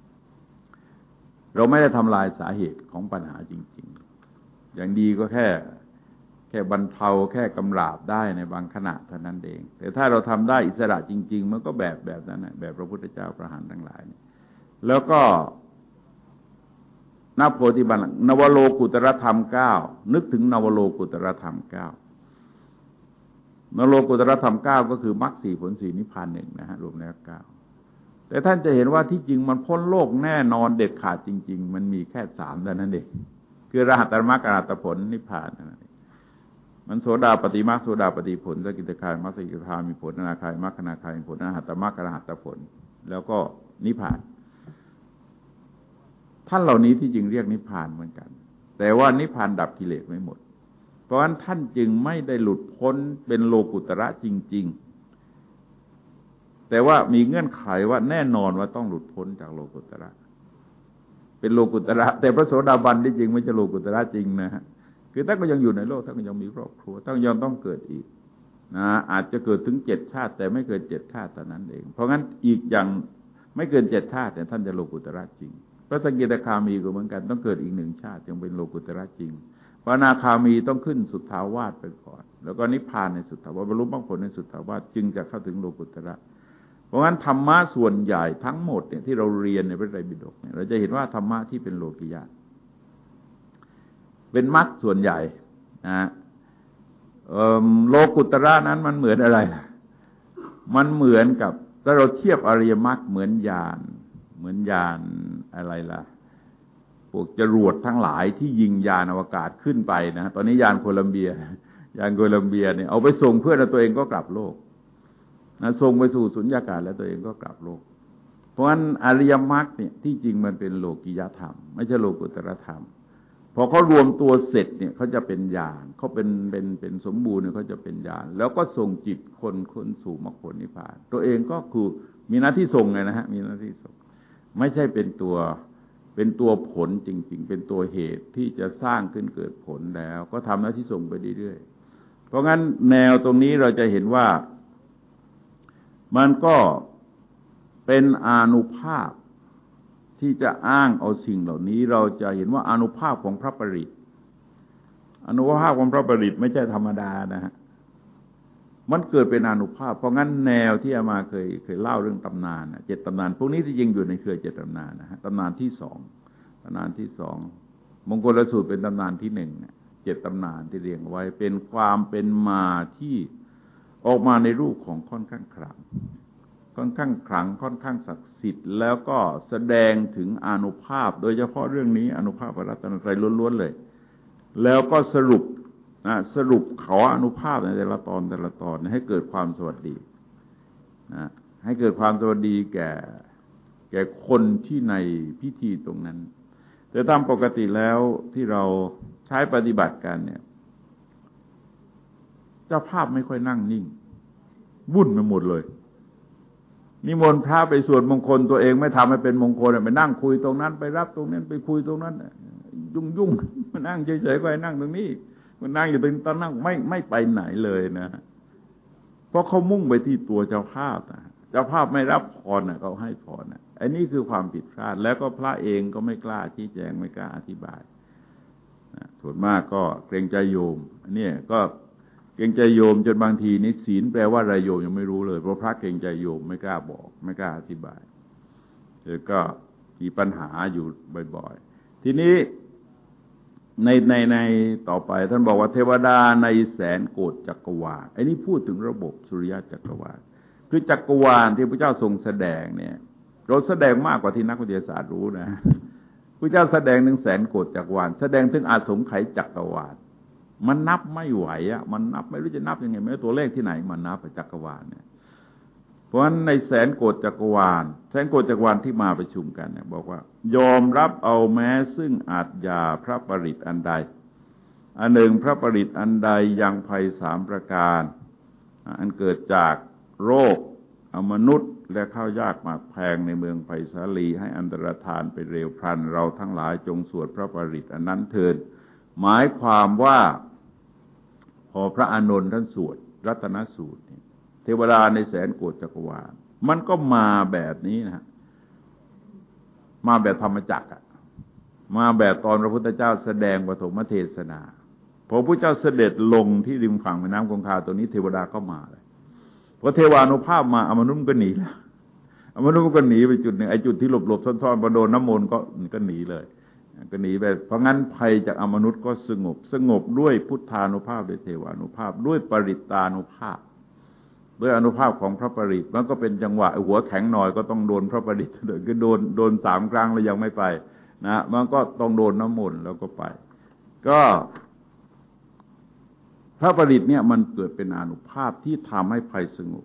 เราไม่ได้ทำลายสาเหตุของปัญหาจริงๆอย่างดีก็แค่บรรเทาแค่กำราบได้ในบางขณะเท่านั้นเองแต่ถ้าเราทำได้อิสระจริงๆมันก็แบบนั้นนะแบบพระพุทธเจ้าพระหันทั้งหลายแล้วก็นโพธิบัลลังก์นวโลกุตรธรรม9นึกถึงนวโลกุตรธรรม9นวโลกุตรธรรม9ก็คือมรรค4ผล4นิพพาน1นะฮะรวมแล้ว9แต่ท่านจะเห็นว่าที่จริงมันพ้นโลกแน่นอนเด็ดขาดจริงๆมันมีแค่3เท่านั้นเองคืออรหัตมรรคอรหัตผลนิพพานนั่นเองมันโสดาปฏิมรรคโสดาปฏิผลสกิทาคายมรรคสกิทามีผลอนาคายมรรคอนาคายมีผลอรหัตมรรคอรหัตผลแล้วก็นิพพานท่านเหล่านี้ที่จริงเรียกนิพพานเหมือนกันแต่ว่านิพพานดับกิเลสไม่หมดเพราะฉะนั้นท่านจึงไม่ได้หลุดพ้นเป็นโลกุตระจริงๆแต่ว่ามีเงื่อนไขว่าแน่นอนว่าต้องหลุดพ้นจากโลกุตระเป็นโลกุตระแต่พระโสดาบันที่จริงไม่ใช่โลกุตระจริงนะฮะคือท่านก็ยังอยู่ในโลกท่านก็ยังมีครอบครัวท่านยังต้องเกิดอีกนะอาจจะเกิดถึง7 ชาติแต่ไม่เกิน7 ชาติเท่านั้นเองเพราะงั้นอีกอย่างไม่เกิน7 ชาติแต่ท่านจะโลกุตระจริงพระสกิทาคามีก็เหมือนกันต้องเกิดอีก1 ชาติจึงเป็นโลกุตระจริงพระอนาคามีต้องขึ้นสุทธาวาสไปก่อนแล้วก็นิพพานในสุทธาวาสบรรลุมรรคผลในสุทธาวาสจึงจะเข้าถึงโลกุตระเพราะงั้นธรรมะส่วนใหญ่ทั้งหมดเนี่ยที่เราเรียนในพระไตรปิฎกเนี่ยเราจะเห็นว่าธรรมะที่เป็นโลกิยะเป็นมรรคส่วนใหญ่นะโลกุตระนั้นมันเหมือนอะไรมันเหมือนกับถ้าเราเทียบอริยมรรคเหมือนยานอะไรล่ะพวกจรวดทั้งหลายที่ยิงยานอวกาศขึ้นไปนะตอนนี้ยานโคลัมเบียเนี่ยเอาไปส่งเพื่อแล้วตัวเองก็กลับโลกนะส่งไปสู่สุญญากาศแล้วตัวเองก็กลับโลกเพราะฉะนั้นอริยมรรคเนี่ยที่จริงมันเป็นโลกิยธรรมไม่ใช่โลกุตรธรรมพอเขารวมตัวเสร็จเนี่ยเขาจะเป็นญาณเขาเป็นสมบูรณ์เนี่ยเขาจะเป็นญาณแล้วก็ส่งจิตคนสู่มรรคผลนิพพานตัวเองก็คือมีหน้าที่ส่งไงนะฮะมีหน้าที่ส่งไม่ใช่เป็นตัวผลจริงๆเป็นตัวเหตุที่จะสร้างขึ้นเกิดผลแล้วก็ทำหน้าที่ส่งไปเรื่อยๆเพราะงั้นแนวตรงนี้เราจะเห็นว่ามันก็เป็นอานุภาพที่จะอ้างเอาสิ่งเหล่านี้เราจะเห็นว่าอานุภาพของพระปริตรอานุภาพของพระปริตรไม่ใช่ธรรมดานะฮะมันเกิดเป็นอานุภาพเพราะงั้นแนวที่อามาเคยเล่าเรื่องตำนาน7 ตำนานพวกนี้ที่จริงอยู่ในเครือ7 ตำนานนะฮะตำนานที่2มงคลสูตรเป็นตำนานที่1 7 ตำนานที่เรียงไว้เป็นความเป็นมาที่ออกมาในรูปของค่อนข้างขลังค่อนข้างศักดิ์สิทธิ์แล้วก็แสดงถึงอานุภาพโดยเฉพาะเรื่องนี้อานุภาพพระรัตนตรัยล้วนๆเลยแล้วก็สรุปสรุปขออนุภาพในแต่ละตอนให้เกิดความสวัสดีให้เกิดความสวัสดีแก่คนที่ในพิธีตรงนั้นแต่ตามปกติแล้วที่เราใช้ปฏิบัติกันเนี่ยเจ้าภาพไม่ค่อยนั่งนิ่งวุ่นไปหมดเลยนิมนต์พระไปสวดมงคลตัวเองไม่ทำให้เป็นมงคลไปนั่งคุยตรงนั้นไปรับตรงนั้นไปคุยตรงนั้นยุ่งมานั่งเฉยๆก็ให้นั่งตรงนี้มันนั่งอยู่ตรงตอนนั่งไม่ไปไหนเลยนะเพราะเขามุ่งไปที่ตัวเจ้าภาพนะเจ้าภาพไม่รับพรเขาให้พรอันนี้คือความผิดพลาดแล้วก็พระเองก็ไม่กล้าชี้แจงไม่กล้าอธิบายส่วนมากก็เกรงใจโยมเนี่ยก็เกรงใจโยมจนบางทีนี่ศีลแปลว่าอะไรโยมยังไม่รู้เลยเพราะพระเกรงใจโยมไม่กล้าบอกไม่กล้าอธิบายก็มีปัญหาอยู่บ่อยๆทีนี้ในต่อไปท่านบอกว่าเทวดาในแสนโกฏจักรวาลอันนี้พูดถึงระบบสุริยะจักรวาลคือจักรวาลที่พระเจ้าทรงแสดงเนี่ยเราแสดงมากกว่าที่นักวิทยาศาสตร์รู้นะพระเจ้าแสดงถึงแสนโกฏจักรวาลแสดงถึงอาสงไขยจักรวาลมันนับไม่ไหวมันนับไม่รู้จะนับยังไงไม่รู้ตัวเลขที่ไหนมันนับจักรวาลเนี่ยเพราะฉะนั้นในแสนโกฏจักรวาลที่มาประชุมกันเนี่ยบอกว่ายอมรับเอาแม้ซึ่งอาจยาพระปริตอันใดอันหนึ่งพระปริตอันใดยังภัย3 ประการอันเกิดจากโรคมนุษย์และข้าวยากหมากแพงในเมืองไผ่สาลีให้อันตรธานไปเร็วพลันเราทั้งหลายจงสวดพระปริตอันนั้นเถิดหมายความว่าพอพระอานนท์ท่านสวดรัตนสูตรเทวดาในแสนโกฏจักรวาลมันก็มาแบบนี้นะมาแบบธรรมจักรมาแบบตอนพระพุทธเจ้าแสดงปฐมเทศนาพอพระพุทธเจ้าเสด็จลงที่ริมฝั่งแม่น้ำคงคาตัวนี้เทวดาก็มาเลยพอเทวานุภาพมาอมนุษย์ก็หนีแล้วอมนุษย์ก็หนีไปจุดหนึ่งไอ้จุดที่หลบๆซ่อนๆพอโดนน้ำมนต์ก็หนีเลยก็หนีไปเพราะงั้นภัยจากอมนุษย์ก็สงบด้วยพุทธานุภาพด้วยเทวานุภาพด้วยปริตตานุภาพด้วยอนุภาพของพระปริตมันก็เป็นจังหวะหัวแข็งหน่อยก็ต้องโดนพระปริตเลยก็โดน3 ครั้งแล้วยังไม่ไปนะมันก็ต้องโดนน้ำมนต์แล้วก็ไปก็พระปริตเนี่ยมันเกิดเป็นอานุภาพที่ทำให้ภัยสงบ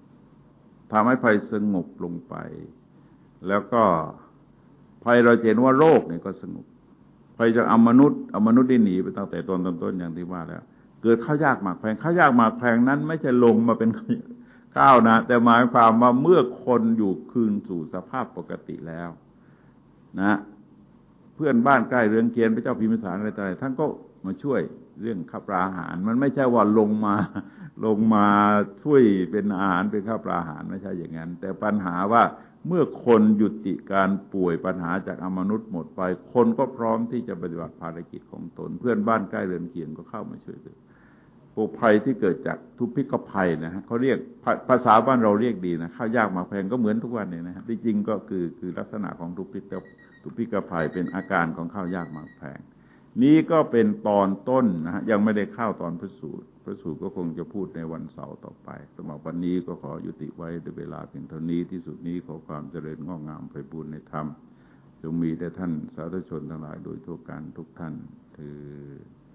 ลงไปแล้วก็ภัยเราเห็นว่าโรคเนี่ยก็สงบภัยจากอมนุษย์ได้หนีไปตั้งแต่ต้นอย่างที่ว่าแล้วเกิดข้าวยากหมากแพงนั้นไม่ใช่ลงมาเป็นข้าวนะแต่หมายความว่าเมื่อคนอยู่คืนสู่สภาพปกติแล้วนะเพื่อนบ้านใกล้เรือนเคียนพระเจ้าพิมพิสารอะไรต่างๆท่านก็มาช่วยเรื่องข้าวปลาอาหารมันไม่ใช่ว่าลงมาช่วยเป็นอาหารเป็นข้าวปลาอาหารไม่ใช่อย่างนั้นแต่ปัญหาว่าเมื่อคนหยุดการป่วยปัญหาจากอมนุษย์หมดไปคนก็พร้อมที่จะปฏิบัติภารกิจของตนเพื่อนบ้านใกล้เรือนเคียนก็เข้ามาช่วยด้วยพวกภัยที่เกิดจากทุพพิกภัยนะฮะเขาเรียกภาษาบ้านเราเรียกดีนะข้าวยากหมากแพงก็เหมือนทุกวันเนี่ยนะฮะที่จริงก็คือลักษณะของทุพพิกภัยเป็นอาการของข้าวยากหมากแพงนี้ก็เป็นตอนต้นนะฮะยังไม่ได้เข้าตอนพระสูตรก็คงจะพูดในวันเสาร์ต่อไปสำหรับวันนี้ก็ขอยุติไว้ด้วยเวลาเพียงเท่านี้ที่สุดนี้ขอความเจริญงอกงามไพบูรย์ในธรรมจงมีแด่ท่านสาธุชนทั้งหลายโดยทั่วกันทุกท่านเทอญ